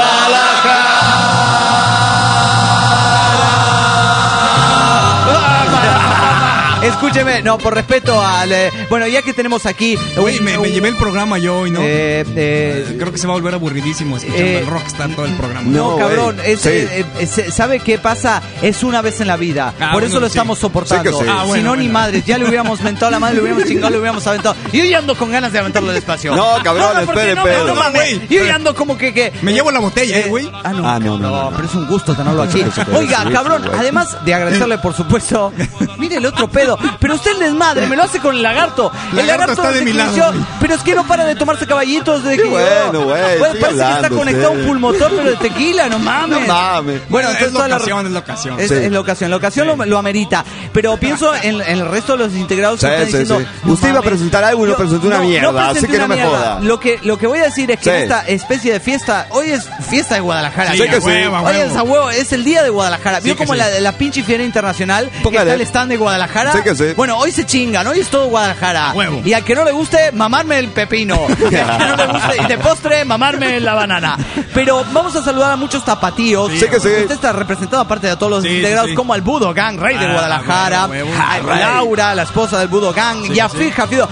Escúcheme, no, por respeto al... eh, bueno, ya que tenemos aquí... Güey, un- me, un- me llevé el programa yo hoy, ¿no? eh, eh, Creo que se va a volver aburridísimo escuchando eh, el rockstar todo el programa. No, No, cabrón, güey. es, Sí. eh, eh, se- ¿sabe qué pasa? Es una vez en la vida. Ah, Por bueno, eso lo sí. estamos soportando. Sí que sí. Ah, bueno, si no, ni bueno. madres. Ya le hubiéramos mentado a la madre, le hubiéramos chingado, le hubiéramos aventado. Yo ya ando con ganas de aventarlo al espacio. No, cabrón, no, porque espere, no, espere. no, mames. Güey, Yo ya ando como que... que Me llevo la botella, ¿eh, güey? Ah, no. Ah, no, no, no. pero es un gusto tenerlo aquí. Eso puede Oiga, subir, cabrón, güey. además de agradecerle, por supuesto, mire el otro pedo. Pero usted el desmadre, me lo hace con el lagarto. El Lagarto está de desde mi que lado, inició- güey. Pero es que no para de tomarse caballitos desde que bueno, llegó. güey, Bueno, sigue parece que está hablando, conectado a sí. un pulmotor, pero de tequila, no mames. No mames. Bueno, es entonces la toda la- ocasión, es la ocasión. Es, Sí. es la ocasión, la ocasión lo, lo amerita. Pero pienso en, en el resto de los integrados que Sí, están sí, diciendo. sí. "No Usted iba a mames". presentar algo y no Yo- presentó una mierda, presenté así que una no me mierda. joda. Lo que, lo que voy a decir es que Sí. en esta especie de fiesta, hoy es fiesta de Guadalajara. Sí, Sé que a sí. huevo, a Hoy huevo. es a huevo, es el día de Guadalajara. Sí ¿Vio que como sí. la, la pinche fiera internacional? Que Póngale. está el stand de Guadalajara. Sé que sí. Bueno, hoy se chingan, hoy es todo Guadalajara. Huevo. Y al que no le guste, mamarme el pepino. Y al que no le guste, y de postre, mamarme la banana. Pero vamos a saludar a muchos tapatíos. Sí, que sí. Usted está representado, aparte de a todos los Sí, integrados, sí, sí. como al Budo Gang, rey de Ah, Guadalajara. huevo, huevo. A Laura, la esposa del Budo Gang. Sí, y a sí. Fija Fido.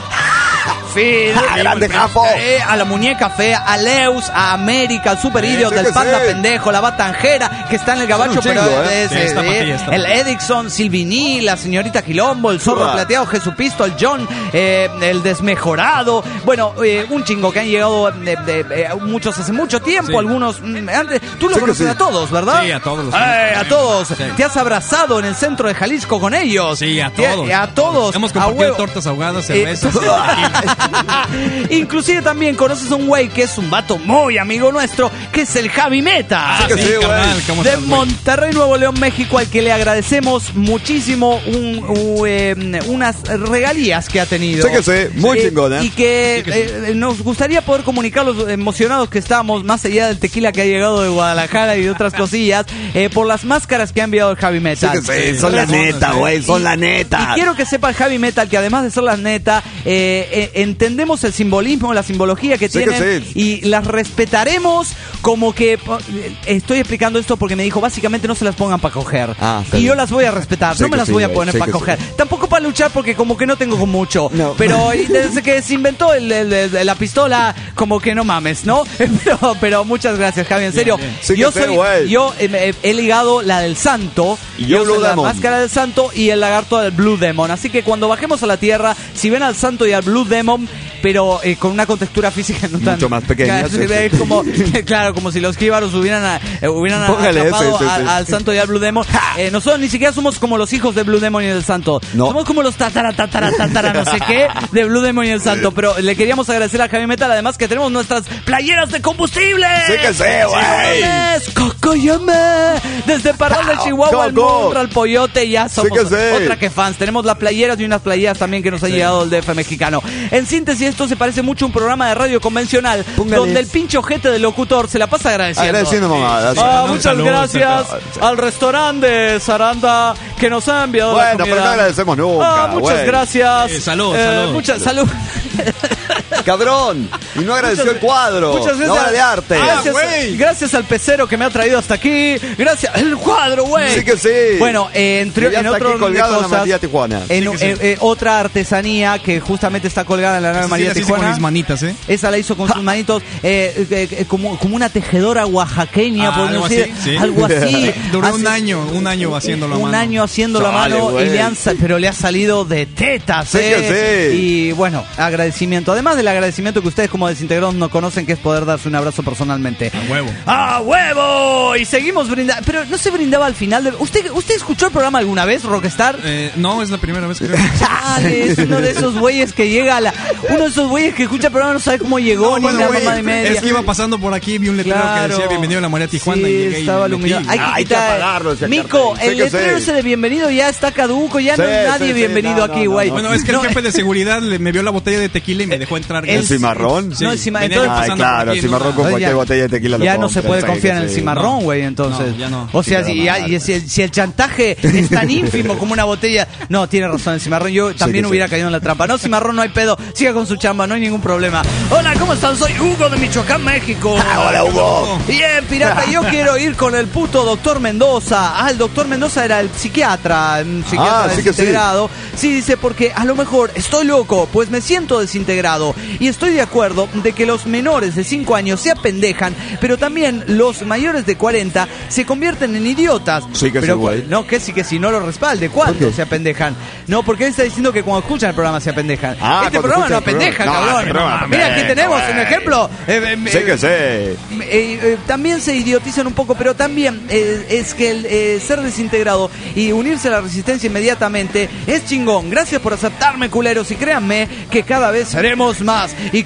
Phil, Ah, grande Jafo. eh, a la muñeca fea, a Leus, a América, al Super Idiot, sí del que Panda sí. pendejo, la Batanjera, que está en el gabacho, Son un pero chingo, es, ¿eh? es- Sí, está eh, pa' ti, está pa' el ti. Edixon, Silvini, la señorita Quilombo, el zorro Churra. plateado, Jesupisto, el John, eh, el desmejorado, bueno, eh, un chingo que han llegado de, de- eh, muchos hace mucho tiempo, Sí. algunos mm, antes. Tú lo Sí que conoces sí. a todos, ¿verdad? Sí, a todos los Eh, conozco. a todos. Sí. Te has abrazado en el centro de Jalisco con ellos. Sí, a Te- todos. A todos. Hemos a compartido huevo. tortas ahogadas, Eh, cervezas. tequila. Inclusive también conoces a un güey que es un vato muy amigo nuestro, que es el Javi Meta. Sí que sí, güey. carnal, ¿cómo De estás, güey? Monterrey, Nuevo León, México, al que le agradecemos muchísimo un- un, eh, unas regalías que ha tenido. Sí que sí, muy chingón, ¿eh? Y que, Sí que sí. eh, nos gustaría poder comunicar los emocionados que estamos, más allá del tequila que ha llegado de Guadalajara y de otras cosillas, eh, por las máscaras que ha enviado el Javi Sí Metal. que sí, son la Gracias. neta, güey, son la Y neta. quiero que sepa el Javi Metal que además de ser la neta, eh, eh, entendemos el simbolismo, la simbología que Sí que tienen sí. y las respetaremos como que... po- Estoy explicando esto porque me dijo, básicamente no se las pongan para coger. Ah, está y yo bien. las voy a respetar, Sí no me que las sí, voy a güey, poner sí para que coger. sí. Tampoco para luchar porque como que no tengo con mucho. No. Pero y desde que se inventó el- el- el- la pistola, como que no mames, ¿no? Pero, pero muchas gracias, Javi, en serio. bien. Sí que yo sí, soy, güey. yo eh, me- he ligado la del santo. Y yo Blue soy la Demon. máscara del santo y el lagarto del Blue Demon. Así que cuando bajemos a la tierra, si ven al santo y al Blue Demon, pero eh, con una contextura física no tan... Mucho más pequeña, Claro, sí, se ve sí. como, claro, como si los jíbaros hubieran, a- eh, hubieran Póngale atrapado ese, sí, a- sí. al santo y al Blue Demon. Eh, nosotros ni siquiera somos como los hijos de Blue Demon y del santo. No. Somos como los tatara, tatara, tatara, no sé qué, de Blue Demon y el santo. Pero le queríamos agradecer a Javi Metal, además que tenemos nuestras playeras de combustible. Sí que sí, güey. ¡Es Cocoyame! Desde Parral del Chihuahua, al Coco. Monra, al Poyote, ya somos que sí. otra que fans. Tenemos las playeras y unas playeras también que nos han llegado del D F mexicano. En síntesis, esto se parece mucho a un programa de radio convencional Póngale. donde el pinche ojete del locutor se la pasa agradeciendo. Agradeciendo, mamadas. Ah, Un muchas saludo, gracias sí. al restaurante de Saranda que nos ha enviado la Bueno, comida. pero no agradecemos nunca, Ah, muchas güey. gracias. Sí, salud, Eh, salud. Muchas salud. Cabrón. Y no agradeció Muchas- el cuadro. Muchas La gracias. obra de arte. Gracias, güey. gracias al pecero que me ha traído hasta aquí. Gracias. El cuadro, güey. Sí que sí. Bueno, eh, entre Y ya en está otro aquí orden de colgado en la cosas, María Tijuana. En, Sí que sí. eh, eh, otra artesanía que justamente está colgada en la nave Sí, María así sí, Tijuana. con mis manitas, ¿eh? Esa la hizo con sus manitos, eh, eh, eh, como, como una tejedora oaxaqueña, Ah, podemos algo decir. así, sí. Algo así. Duró Hace- un año, un año haciéndolo a Un mano. año haciéndolo a Chale, mano y güey. le han, sa- pero le ha salido de tetas, Sí eh. que sí. Y bueno, agradecimiento. Además del agradecimiento que ustedes como desintegrados no conocen, que es poder darse un abrazo personalmente. A huevo. ¡A huevo! Y seguimos brindando. Pero no se brindaba al final. De... ¿Usted, ¿Usted escuchó el programa alguna vez, Rockstar? Eh, no, es la primera vez que creo. Chale, es uno de esos güeyes que llega a la... Uno de esos güeyes que escucha el programa no sabe cómo llegó, No, ni bueno, la güey, mamá de media. es que iba pasando por aquí, vi un letrero Claro. que decía bienvenido a la María Tijuana Sí, y llegué estaba y me metí. iluminado. Hay que Hay que quitar. apagarlo ese Mico, cartel. Sí el que letrero sí. ese de bienvenido ya está caduco, ya Sí, no es nadie sí, sí, bienvenido no, aquí, no, güey. no. Bueno, es que el No, jefe de seguridad le- me vio la botella de tequila y me dejó entrar. El ¿El cimarrón? Sí, No, el cima- venía entonces- Ay, pasando por claro, aquí, el cimarrón no, con no, cualquier ya- botella de tequila lo ya no compra, se puede sabe confiar que en el sí. cimarrón, güey, entonces. No, ya no. O sea, Sí, si, queda ya- mal. y si, el- si el chantaje es tan ínfimo como una botella... No, tiene razón el cimarrón. Yo también que sí. hubiera caído en la trampa. No, cimarrón, no hay pedo. Siga con su chamba, no hay ningún problema. Hola, ¿cómo están? Soy Hugo de Michoacán, México. Hola, Hugo. Bien, pirata, yo quiero ir con el puto doctor Mendoza. Ah, el doctor Mendoza era el psiquiatra, un psiquiatra Ah, sí que sí. desintegrado. Sí, dice, porque a lo mejor estoy loco, pues me siento desintegrado. Y estoy de acuerdo de que los menores de cinco años se apendejan, pero también los mayores de cuarenta se convierten en idiotas. Sí que sí, pero, güey. no, que sí, que si no lo respalde. ¿Cuándo ¿Por qué? se apendejan? No, porque él está diciendo que cuando escuchan el programa se apendejan. Ah, este cuando programa no escuchan el apendeja, programa. No, cabrón. este programa Mira, aquí apendeja, tenemos un güey. ejemplo. Eh, eh, Sí que sí. eh, eh, también se idiotizan un poco, pero también eh, es que el eh, ser desintegrado y unirse a la resistencia inmediatamente es chingón. Gracias por aceptarme, culeros, y créanme que cada vez seremos más. Y que porque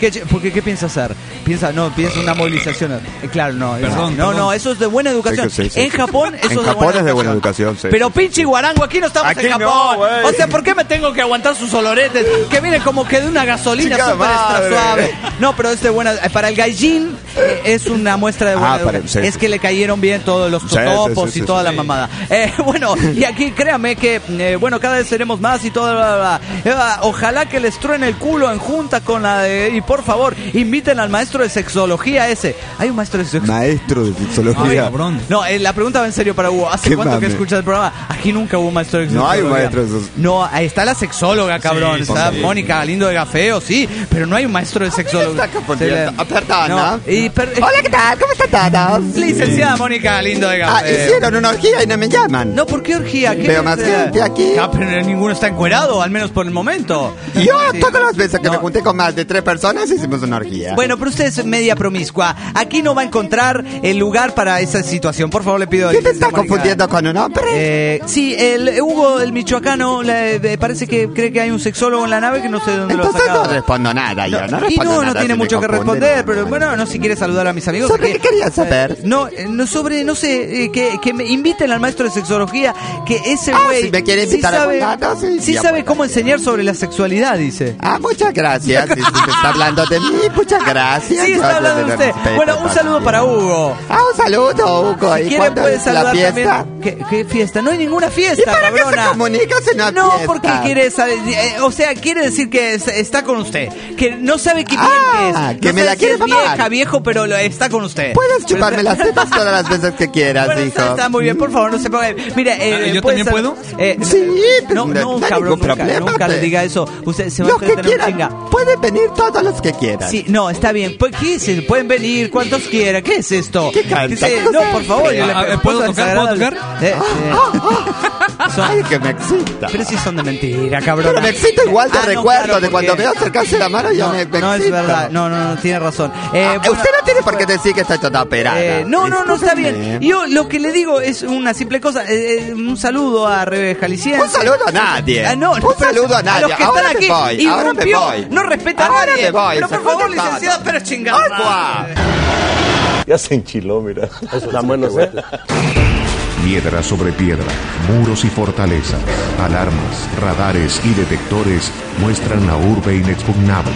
¿qué, qué piensa hacer? Piensa, no, piensa una movilización. Eh, claro, no. Perdón, no, perdón. no, eso es de buena educación. Sí, sí, sí. En Japón, eso En es, Japón de es de buena educación. educación, sí. Pero pinche guarango, aquí no estamos Aquí en no, Japón. güey. O sea, ¿por qué me tengo que aguantar sus oloretes? Que viene como que de una gasolina Chica súper extra madre. suave. No, pero es de buena. Para el gaijin eh, es una muestra de buena Ah, para- educación. sí. Es que le cayeron bien todos los Sí, sí, totopos sí, y sí, toda sí. la mamada. Eh, bueno, y aquí créame que, eh, bueno, cada vez seremos más y todo. Bla, bla, bla. Eh, ojalá que les truene el culo en junta con la de. Y por favor, inviten al maestro de sexología ese. Hay un maestro de sexología. Maestro de Ay, sexología. cabrón. No, eh, la pregunta va en serio para Hugo. ¿Hace Qué cuánto que mame. escuchas el programa? Aquí nunca hubo un maestro de No sexología. hay un maestro de sos- No, ahí está la sexóloga, cabrón. Sí, está sí. Mónica Galindo de Gafeo, sí. Pero no hay un maestro de sexóloga. está confundiendo. Ah, perdona. No, y per- Hola, ¿qué tal? ¿Cómo están todos? Licenciada Mónica Galindo de Ah, Gafeo. hicieron una orgía y no me llaman. No, ¿por qué orgía? ¿Qué Veo más gente aquí. Ah, pero ninguno está encuerado, al menos por el momento. Yo, Sí. todas las veces que No. me junté con más de tres personas, hicimos una orgía. Bueno, pero usted es media promiscua. Aquí no va a encontrar el lugar para esa situación. Por favor, le pido... ¿Quién te está licenciada Mónica. confundiendo con un hombre? Eh, sí, el Hugo, el michoacano, le- eh, parece que cree que hay un sexólogo en la nave que no sé de dónde Entonces lo ha no sacado. respondo nada yo, no y respondo no, nada. no tiene si mucho me que confunden. responder, pero bueno, no si quiere saludar a mis amigos. ¿Sobre que- qué querías saber? eh, no, eh, no, sobre, no sé, eh, que, que me inviten al maestro de sexología, que ese Ah, güey si me quiere sí invitar a sabe, algún lado, sí, sí ya, sabe bueno. cómo enseñar sobre la sexualidad, dice. Ah, muchas gracias. Si, si me está hablando de mí, muchas gracias. Sí, Yo está hablando de le usted. respeto Bueno, un saludo para Hugo. Ah, un saludo, Hugo. Si ¿Y quiere cuándo puede es la saludar fiesta? también. ¿Qué, qué fiesta? No hay ninguna ¿Y fiesta, para qué se cabrona. comunica si no hay No, fiesta? porque quiere saber, eh, o sea, quiere decir que es- está con usted, que no sabe qué bien Ah, es, que no me sabe la si quiere es mamar. vieja, viejo, pero lo- está con usted. Puedes chuparme las tetas todas las veces que quieras, Bueno, hijo. está, está muy bien, por favor, no se ponga. Mire, eh, Ah, ¿yo puede también ser- puedo? eh, Sí, no, pero no, no hay cabrón, ningún nunca, problema, nunca le te- diga eso. Usted se va a Los que tener un quieran. chinga. Pueden venir todos los que quieran. Sí, no, está bien. Pues, ¿qué es eso? Pueden venir cuantos quieran. ¿Qué es esto? ¿Qué canta? Dice, ¿Qué no, cosa? por favor. Yo le Ah, pregunto, ¿puedo cosas tocar? ¿Puedo desagradables. Eh, eh, son- Ay, que me excita. Pero si son de mentira, cabrón. Pero me excita igual, te Ah, no, recuerdo claro, de cuando porque- veo acercarse la mano, ya No, me, me no es excita. verdad. No, no, no, tiene razón. Eh, Ah, bueno, usted no tiene por qué decir que está toda operada. Eh, no, no, no está Discúlpeme. bien. Yo lo que le digo es una simple cosa. eh, eh, un saludo a Rebe Jalisciense. Un saludo a nadie. Ah, no, no, Un pero saludo a nadie. A los que Ahora están me aquí. voy, ahora me irrumpió, voy. No respeta Ahora a nadie. me voy, Pero se por fue favor, de todo. licenciada, pero chingada. Ay, guau. Ya se enchiló, mira. Las manos, ¿eh? Piedra sobre piedra, muros y fortalezas, alarmas, radares y detectores muestran la urbe inexpugnable.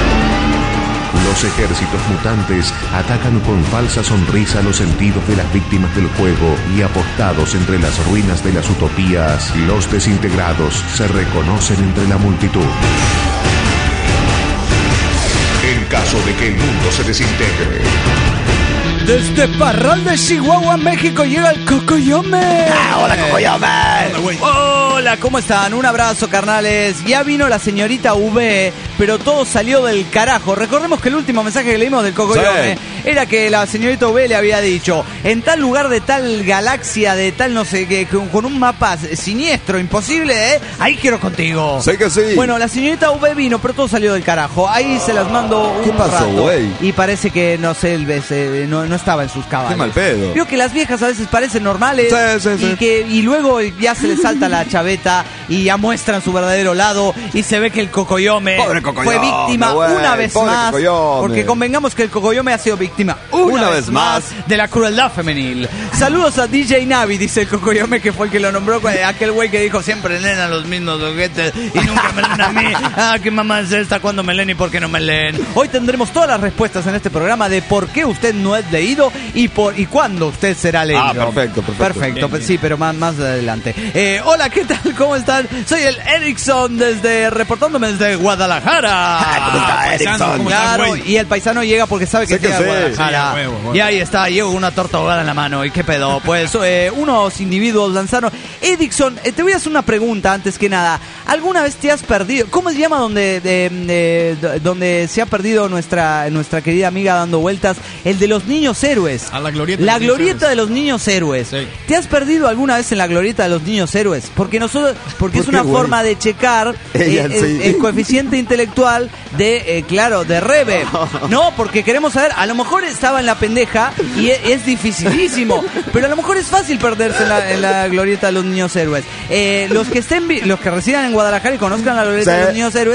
Los ejércitos mutantes atacan con falsa sonrisa los sentidos de las víctimas del juego y apostados entre las ruinas de las utopías, los desintegrados se reconocen entre la multitud. En caso de que el mundo se desintegre, Desde Parral de Chihuahua, México, llega el Cocoyome. Ah, hola, Cocoyome. Hola, ¿cómo están? Un abrazo, carnales. Ya vino la señorita V, pero todo salió del carajo. Recordemos que el último mensaje que leímos del Cocoyome Sí. era que la señorita V le había dicho, en tal lugar de tal galaxia, de tal no sé qué, con, con un mapa siniestro, imposible, ¿eh? Ahí quiero contigo. Sé que sí. Bueno, la señorita V vino, pero todo salió del carajo. Ahí se las mando un ¿Qué pasó, rato. güey? Y parece que, no sé, el eh, no, no estaba en sus cabales. Qué mal pedo. Vio que las viejas a veces parecen normales. Sí, sí, sí. Y, que, y luego ya se les salta la chaveta y ya muestran su verdadero lado. Y se ve que el Cocoyome Pobre Cocoyome, fue víctima güey, una vez pobre más. Cocoyome. Porque convengamos que el Cocoyome ha sido víctima una, Una vez, vez más más. de la crueldad femenil. Saludos a D J Navi, dice el Cocoyome, que fue el que lo nombró. Aquel güey que dijo siempre leen a los mismos juguetes y nunca me leen a mí. Ah, qué mamá es esta, cuando me leen y por qué no me leen. Hoy tendremos todas las respuestas en este programa de por qué usted no es leído y por y cuándo usted será leído. Ah, perfecto, perfecto. Perfecto, Bien, pues bien. sí, pero más, más adelante. Eh, hola, ¿qué tal? ¿Cómo están? Soy el Erickson desde reportándome desde Guadalajara. ¿Cómo está, paisano, Erickson? ¿cómo está, Claro, güey? y el paisano llega porque sabe que Sé que llega a sí. Guadalajara. Sí, a huevo, huevo. Y ahí está, llego con una torta ahogada en la mano. ¿Y qué pedo? Pues eh, unos individuos lanzaron. Erickson, eh, te voy a hacer una pregunta antes que nada. ¿Alguna vez te has perdido? ¿Cómo se llama donde, de- de- de- donde se ha perdido nuestra, nuestra querida amiga dando vueltas? El de los niños héroes. A la glorieta. La de los glorieta héroes. de los niños héroes. Sí. ¿Te has perdido alguna vez en la glorieta de los niños héroes? Porque nosotros, porque ¿Por es qué, una güey? forma de checar eh, Ella, el, sí. el coeficiente intelectual de, eh, claro, de Rebe. No, porque queremos saber, a lo mejor estaba en la pendeja y es, es dificilísimo, pero a lo mejor es fácil perderse en la, en la glorieta de los niños héroes. Eh, los que estén, vi- los que residan en Guadalajara y conozcan la glorieta Sí. de los niños héroes,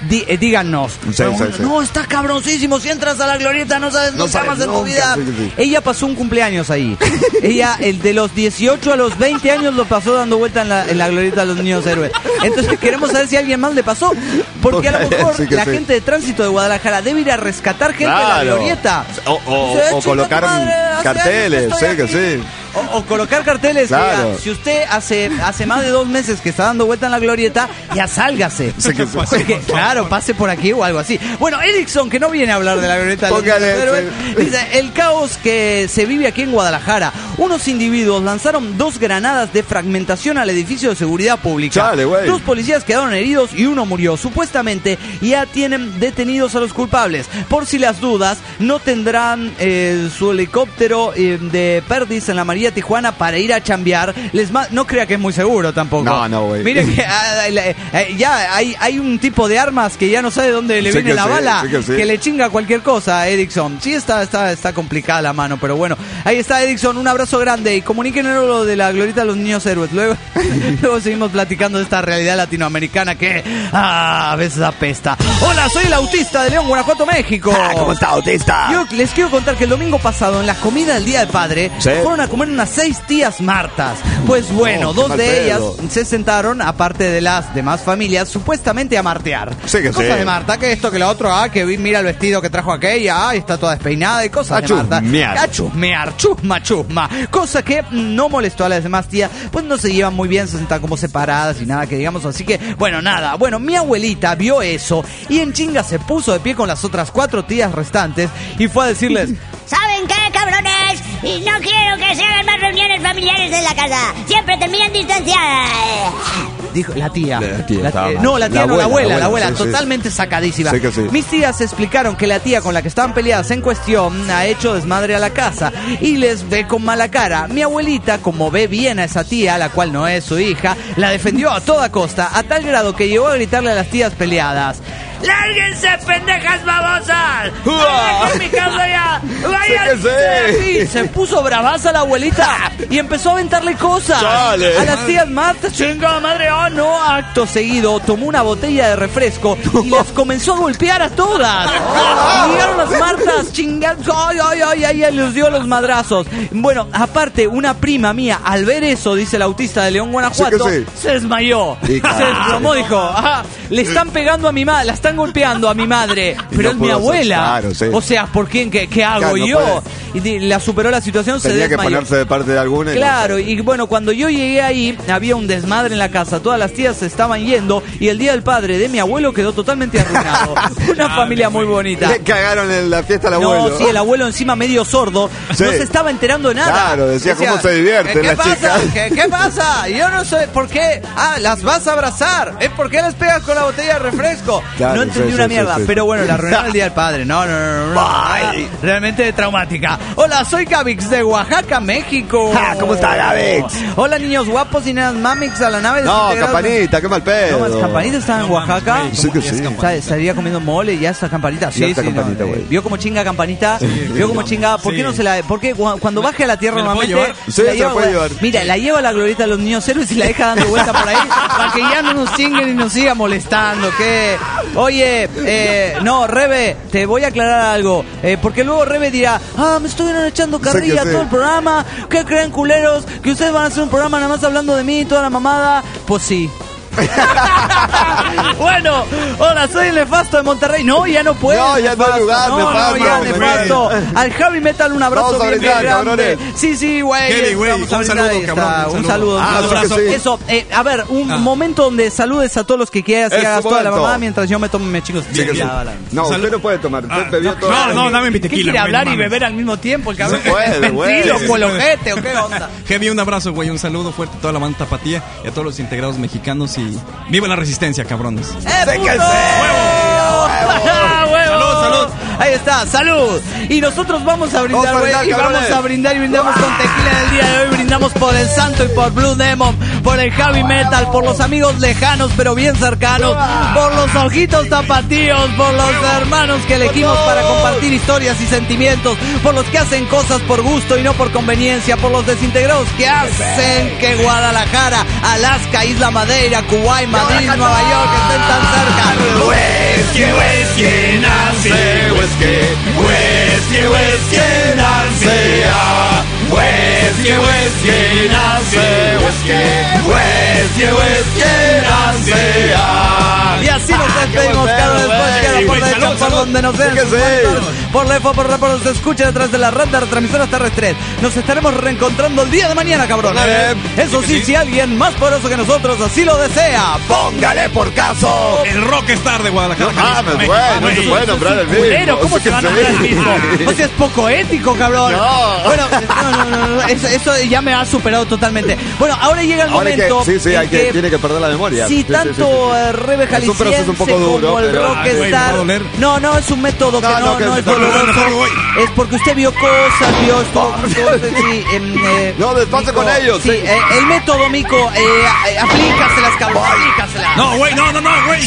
di, eh, díganos. Sí, no, sí, sí. no, está cabroncísimo. Si entras a la glorieta no sabes No nunca sabes más en tu nunca, vida. sí, sí. Ella pasó un cumpleaños ahí. Ella, el de los dieciocho a los veinte años lo pasó dando vuelta en la, en la glorieta de los niños héroes. Entonces queremos saber si a alguien más le pasó. Porque a lo mejor Sí que la sí. gente de tránsito de Guadalajara debe ir a rescatar gente de la Claro. glorieta. O, o- Dice, o "Chica, colocar tu madre, hace carteles, años sí que estoy que aquí". sí. O, o colocar carteles. Claro. Que diga, si usted hace hace más de dos meses que está dando vuelta en la glorieta, ya sálgase. Sí que sí. Porque, claro, pase por aquí o algo así. Bueno, Erickson, que no viene a hablar de la glorieta de los Póngale, niños héroes, sí. dice, el caos que se vive aquí en Guadalajara. Unos individuos lanzaron dos granadas de fragmentación al edificio de seguridad pública. Chale, güey. Dos policías quedaron heridos y uno murió. Supuestamente ya tienen detenidos a los culpables. Por si las dudas, no tendrán eh, su helicóptero eh, de Perdis en la María Tijuana para ir a chambear. Les ma- no crea que es muy seguro tampoco. No, no, güey. Miren que ah, la- eh, ya hay, hay un tipo de armas que ya no sabe dónde le Sí viene que la sí, bala, sí que sí. que le chinga cualquier cosa a Erickson. Sí, está, está, está complicada la mano, pero bueno. Ahí está Erickson, un abrazo grande y comuníquenos lo de la glorieta de los niños héroes. Luego, luego seguimos platicando de esta realidad latinoamericana que ah, a veces apesta. Hola, soy el autista de León, Guanajuato, México. Ah, ¿cómo está, autista? Yo les quiero contar que el domingo pasado, en la comida del Día del Padre, Sí. fueron a comer unas seis tías Martas. Pues bueno, Oh, qué dos mal de ellas pedo. se sentaron, aparte de las demás familias, supuestamente a martear. Sí que cosas sí. de Marta, que esto, que lo otro, ah, que vi- mira el vestido que trajo aquella, ah, está toda despeinada y cosas A de Marta. chusmear. A chusmear, chusma, chusma. Cosa que no molestó a las demás tías, pues no se llevan muy bien, se sentan como separadas y nada que digamos, así que, bueno, nada. Bueno, mi abuelita vio eso y en chinga se puso de pie con las otras cuatro tías restantes y fue a decirles... ¿Saben qué, cabrones? Y no quiero que se hagan más reuniones familiares en la casa. Siempre terminan distanciadas. Dijo la tía. La tía La estaba tía- mal. no, la tía La no, la abuela, abuela, la abuela, sí, sí. totalmente sacadísima. Sí que sí. Mis tías explicaron que la tía con la que estaban peleadas en cuestión ha hecho desmadre a la casa y les ve con mala cara. Mi abuelita, como ve bien a esa tía, la cual no es su hija, la defendió a toda costa, a tal grado que llegó a gritarle a las tías peleadas: ¡lárguense, pendejas babosas! ¡Vayan a mi casa ya! ¡Vayan! Sí que sí. Sí, se puso bravaza la abuelita y empezó a aventarle cosas Chale. a las tías Marta. ¡Chinga madre! ¡Oh, no! Acto seguido tomó una botella de refresco y las comenzó a golpear a todas. Y llegaron las Martas chingando. ¡Ay, ay, ay, ay! ay, les dio los madrazos. Bueno, aparte, una prima mía, al ver eso, dice el autista de León, Guanajuato, Sí que sí. se desmayó. Y Se desplomó, dijo: "Ah, le están pegando a mi madre, la están golpeando a mi madre, Y pero no es mi pudo ser, abuela". claro, sí. O sea, ¿por quién? ¿Qué, qué hago Claro, no yo? puede. Y di- la superó la situación, se Tenía que desmayó. ponerse de parte de alguna. y no Claro, sé. y bueno, cuando yo llegué ahí, había un desmadre en la casa. Todas las tías se estaban yendo y el día del padre de mi abuelo quedó totalmente arruinado. Una familia muy bonita. Le cagaron en la fiesta al abuelo. No, sí, el abuelo encima medio sordo, Sí. no se estaba enterando de nada. Claro, decía, ¿cómo se divierte ¿Qué, qué la pasa? chica? ¿Qué, qué pasa? Yo no sé por qué. Ah, las vas a abrazar. ¿Eh? ¿Por qué les pegas con la botella de refresco? Claro, no entendí sí, una sí, mierda, sí, sí. pero bueno, la arruinaron el día del padre. No, no, no, no, no. Ay. Realmente traumática. Hola, soy Gavix de Oaxaca, México. Ah, ¿cómo está, Gavix? Hola, niños guapos y nenas mamix a la nave de No, Campanita, qué mal pedo. No, más Campanita estaba en Oaxaca. Sí que sí. O sea, estaría comiendo mole y ya está Campanita. Sí, Ya está sí, no, Campanita, eh, güey. Vio como chinga Campanita. Vio como chinga. ¿Por qué Sí. no se la.? ¿Por qué cu- cuando baje a la tierra ¿Me la puedo normalmente. llevar? Sí, se la puede güey. llevar. Mira, la lleva a la glorieta de los niños héroes y la deja dando vuelta por ahí para que ya no nos chinguen y nos siga molestando. ¿Qué? Oye, eh, no, Rebe, te voy a aclarar algo. Eh, porque luego Rebe dirá: ah, me estuvieron echando carrilla sí. todo el programa. ¿Qué creen, culeros? Que ustedes van a hacer un programa nada más hablando de mí y toda la mamada. Pues sí. Bueno, hola, soy el Nefasto de Monterrey. No, ya no puedo. No, ya no hay lugar, no, Nefasto, no, ya, güey. Nefasto. Al Javi Metal un abrazo Vamos a bien, brindar, bien grande. cabrones. Sí, sí, güey. Heavy, güey. Vamos a Un brindar, saludo, ahí está. cabrón, un Un saludo. Ah, un sí que abrazo. sí. Eso, eh, a ver, un Ah. momento donde saludes a todos los que quieras y Es hagas su toda la momento. mamada mientras yo me tomo mis chicos. Sí que sí. No, usted no puede tomar. Usted Ah, bebió no, todo. no, no, dame mi ¿Qué tequila. quiere güey, hablar no y mames. beber al mismo tiempo? El cabrón. Se puede, güey. Ventrilo, Sí, sí, colojete, ¿o qué onda? Heavy, un abrazo, güey, un saludo fuerte a toda la banda Tapatía y a todos los integrados mexicanos y viva la resistencia, cabrones. ¡Eh, ¡Sí que puto! sí! ¡Ah, huevo! Salud, salud. Ahí está, salud. Y nosotros vamos a brindar, Vamos a güey. brindar, Y vamos cabrones. a brindar y brindamos con tequila en el día de hoy. Brindamos por el Santo y por Blue Demon, por el heavy metal, por los amigos lejanos pero bien cercanos, por los ojitos tapatíos, por los hermanos que elegimos para compartir historias y sentimientos, por los que hacen cosas por gusto y no por conveniencia, por los desintegrados que hacen que Guadalajara, Alaska, Isla Madeira, Kuwait, Madrid, Nueva York estén tan cerca. Whisky, whisky, Nancy, whisky, whisky, whisky, Nancy, ah. Whisky, whisky, Nancy, whisky, whisky, whisky, Nancy, ah. Y así nos despedimos cada después que por de hecho por donde nos vean sus monitores, por la F O, por la por donde se escucha detrás de la red de retransmisoras terrestres. Nos estaremos reencontrando el día de mañana, cabrón. Eso sí, si alguien más poderoso que nosotros así lo desea, Póngale por caso. El rockstar de Guadalajara. Ah, me México. bueno, no se puede nombrar el mismo. culero, ¿cómo se va a nombrar el mismo? O sea, es poco ético, cabrón. No. Bueno, no, no, no, no, eso, eso ya me ha superado totalmente. Bueno, ahora llega el Ahora hay que- momento. sí, sí, en hay que, tiene que perder la memoria. Si Sí, sí, tanto sí, sí. eh, Rebe Es un proceso Jalisciense un poco duro, como el pero- Rockstar. Ay, güey, ¿me va a doler? No, no, es un método que No, no, no, no, que- es no, no, no, doloroso. mejor voy. Es porque usted vio cosas, vio estuvo con cosas, sí, em, eh, No, despacio Mico, con ellos, Sí, sí. eh, el método, Mico, eh, eh, aplícaselas, cabrón, aplícaselas. No, güey, no, no, no, güey.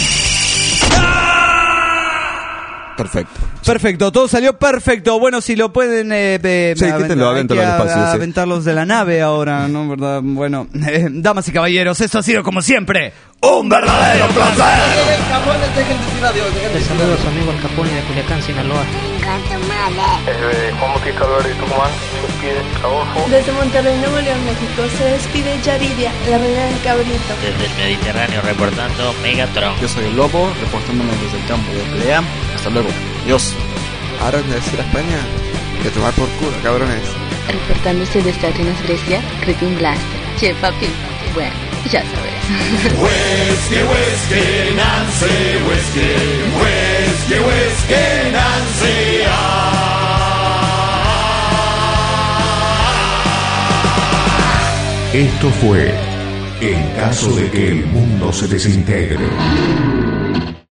Perfecto. Perfecto, todo salió perfecto. Bueno, si lo pueden... Eh, eh, Sí, quítenlo, hay avéntalo que al espacio, a- sí. aventarlos de la nave ahora, ¿no? ¿Verdad? Bueno, eh, damas y caballeros, esto ha sido como siempre... Un verdadero placer. Les saludo a su amigo el Capone de Culiacán, Sinaloa. Juan Bautista Álvarez de Tucumán, se despide Adolfo. Desde Monterrey, Nuevo León, México, se despide Yaridia, la reina del cabrito. Desde el Mediterráneo reportando Megatron. Yo soy el Lobo, reportándome desde el campo de pelea. Hasta luego. Dios. Ahora de decir a España que tomar por culo, cabrones. Reportándose desde Atenas, Grecia, Creeping Blaster. Che, papi. Bueno, ya sabes. Whisky, whisky, Nancy, whisky, whisky, whisky, Nancy, ah. Esto fue En caso de que el mundo se desintegre.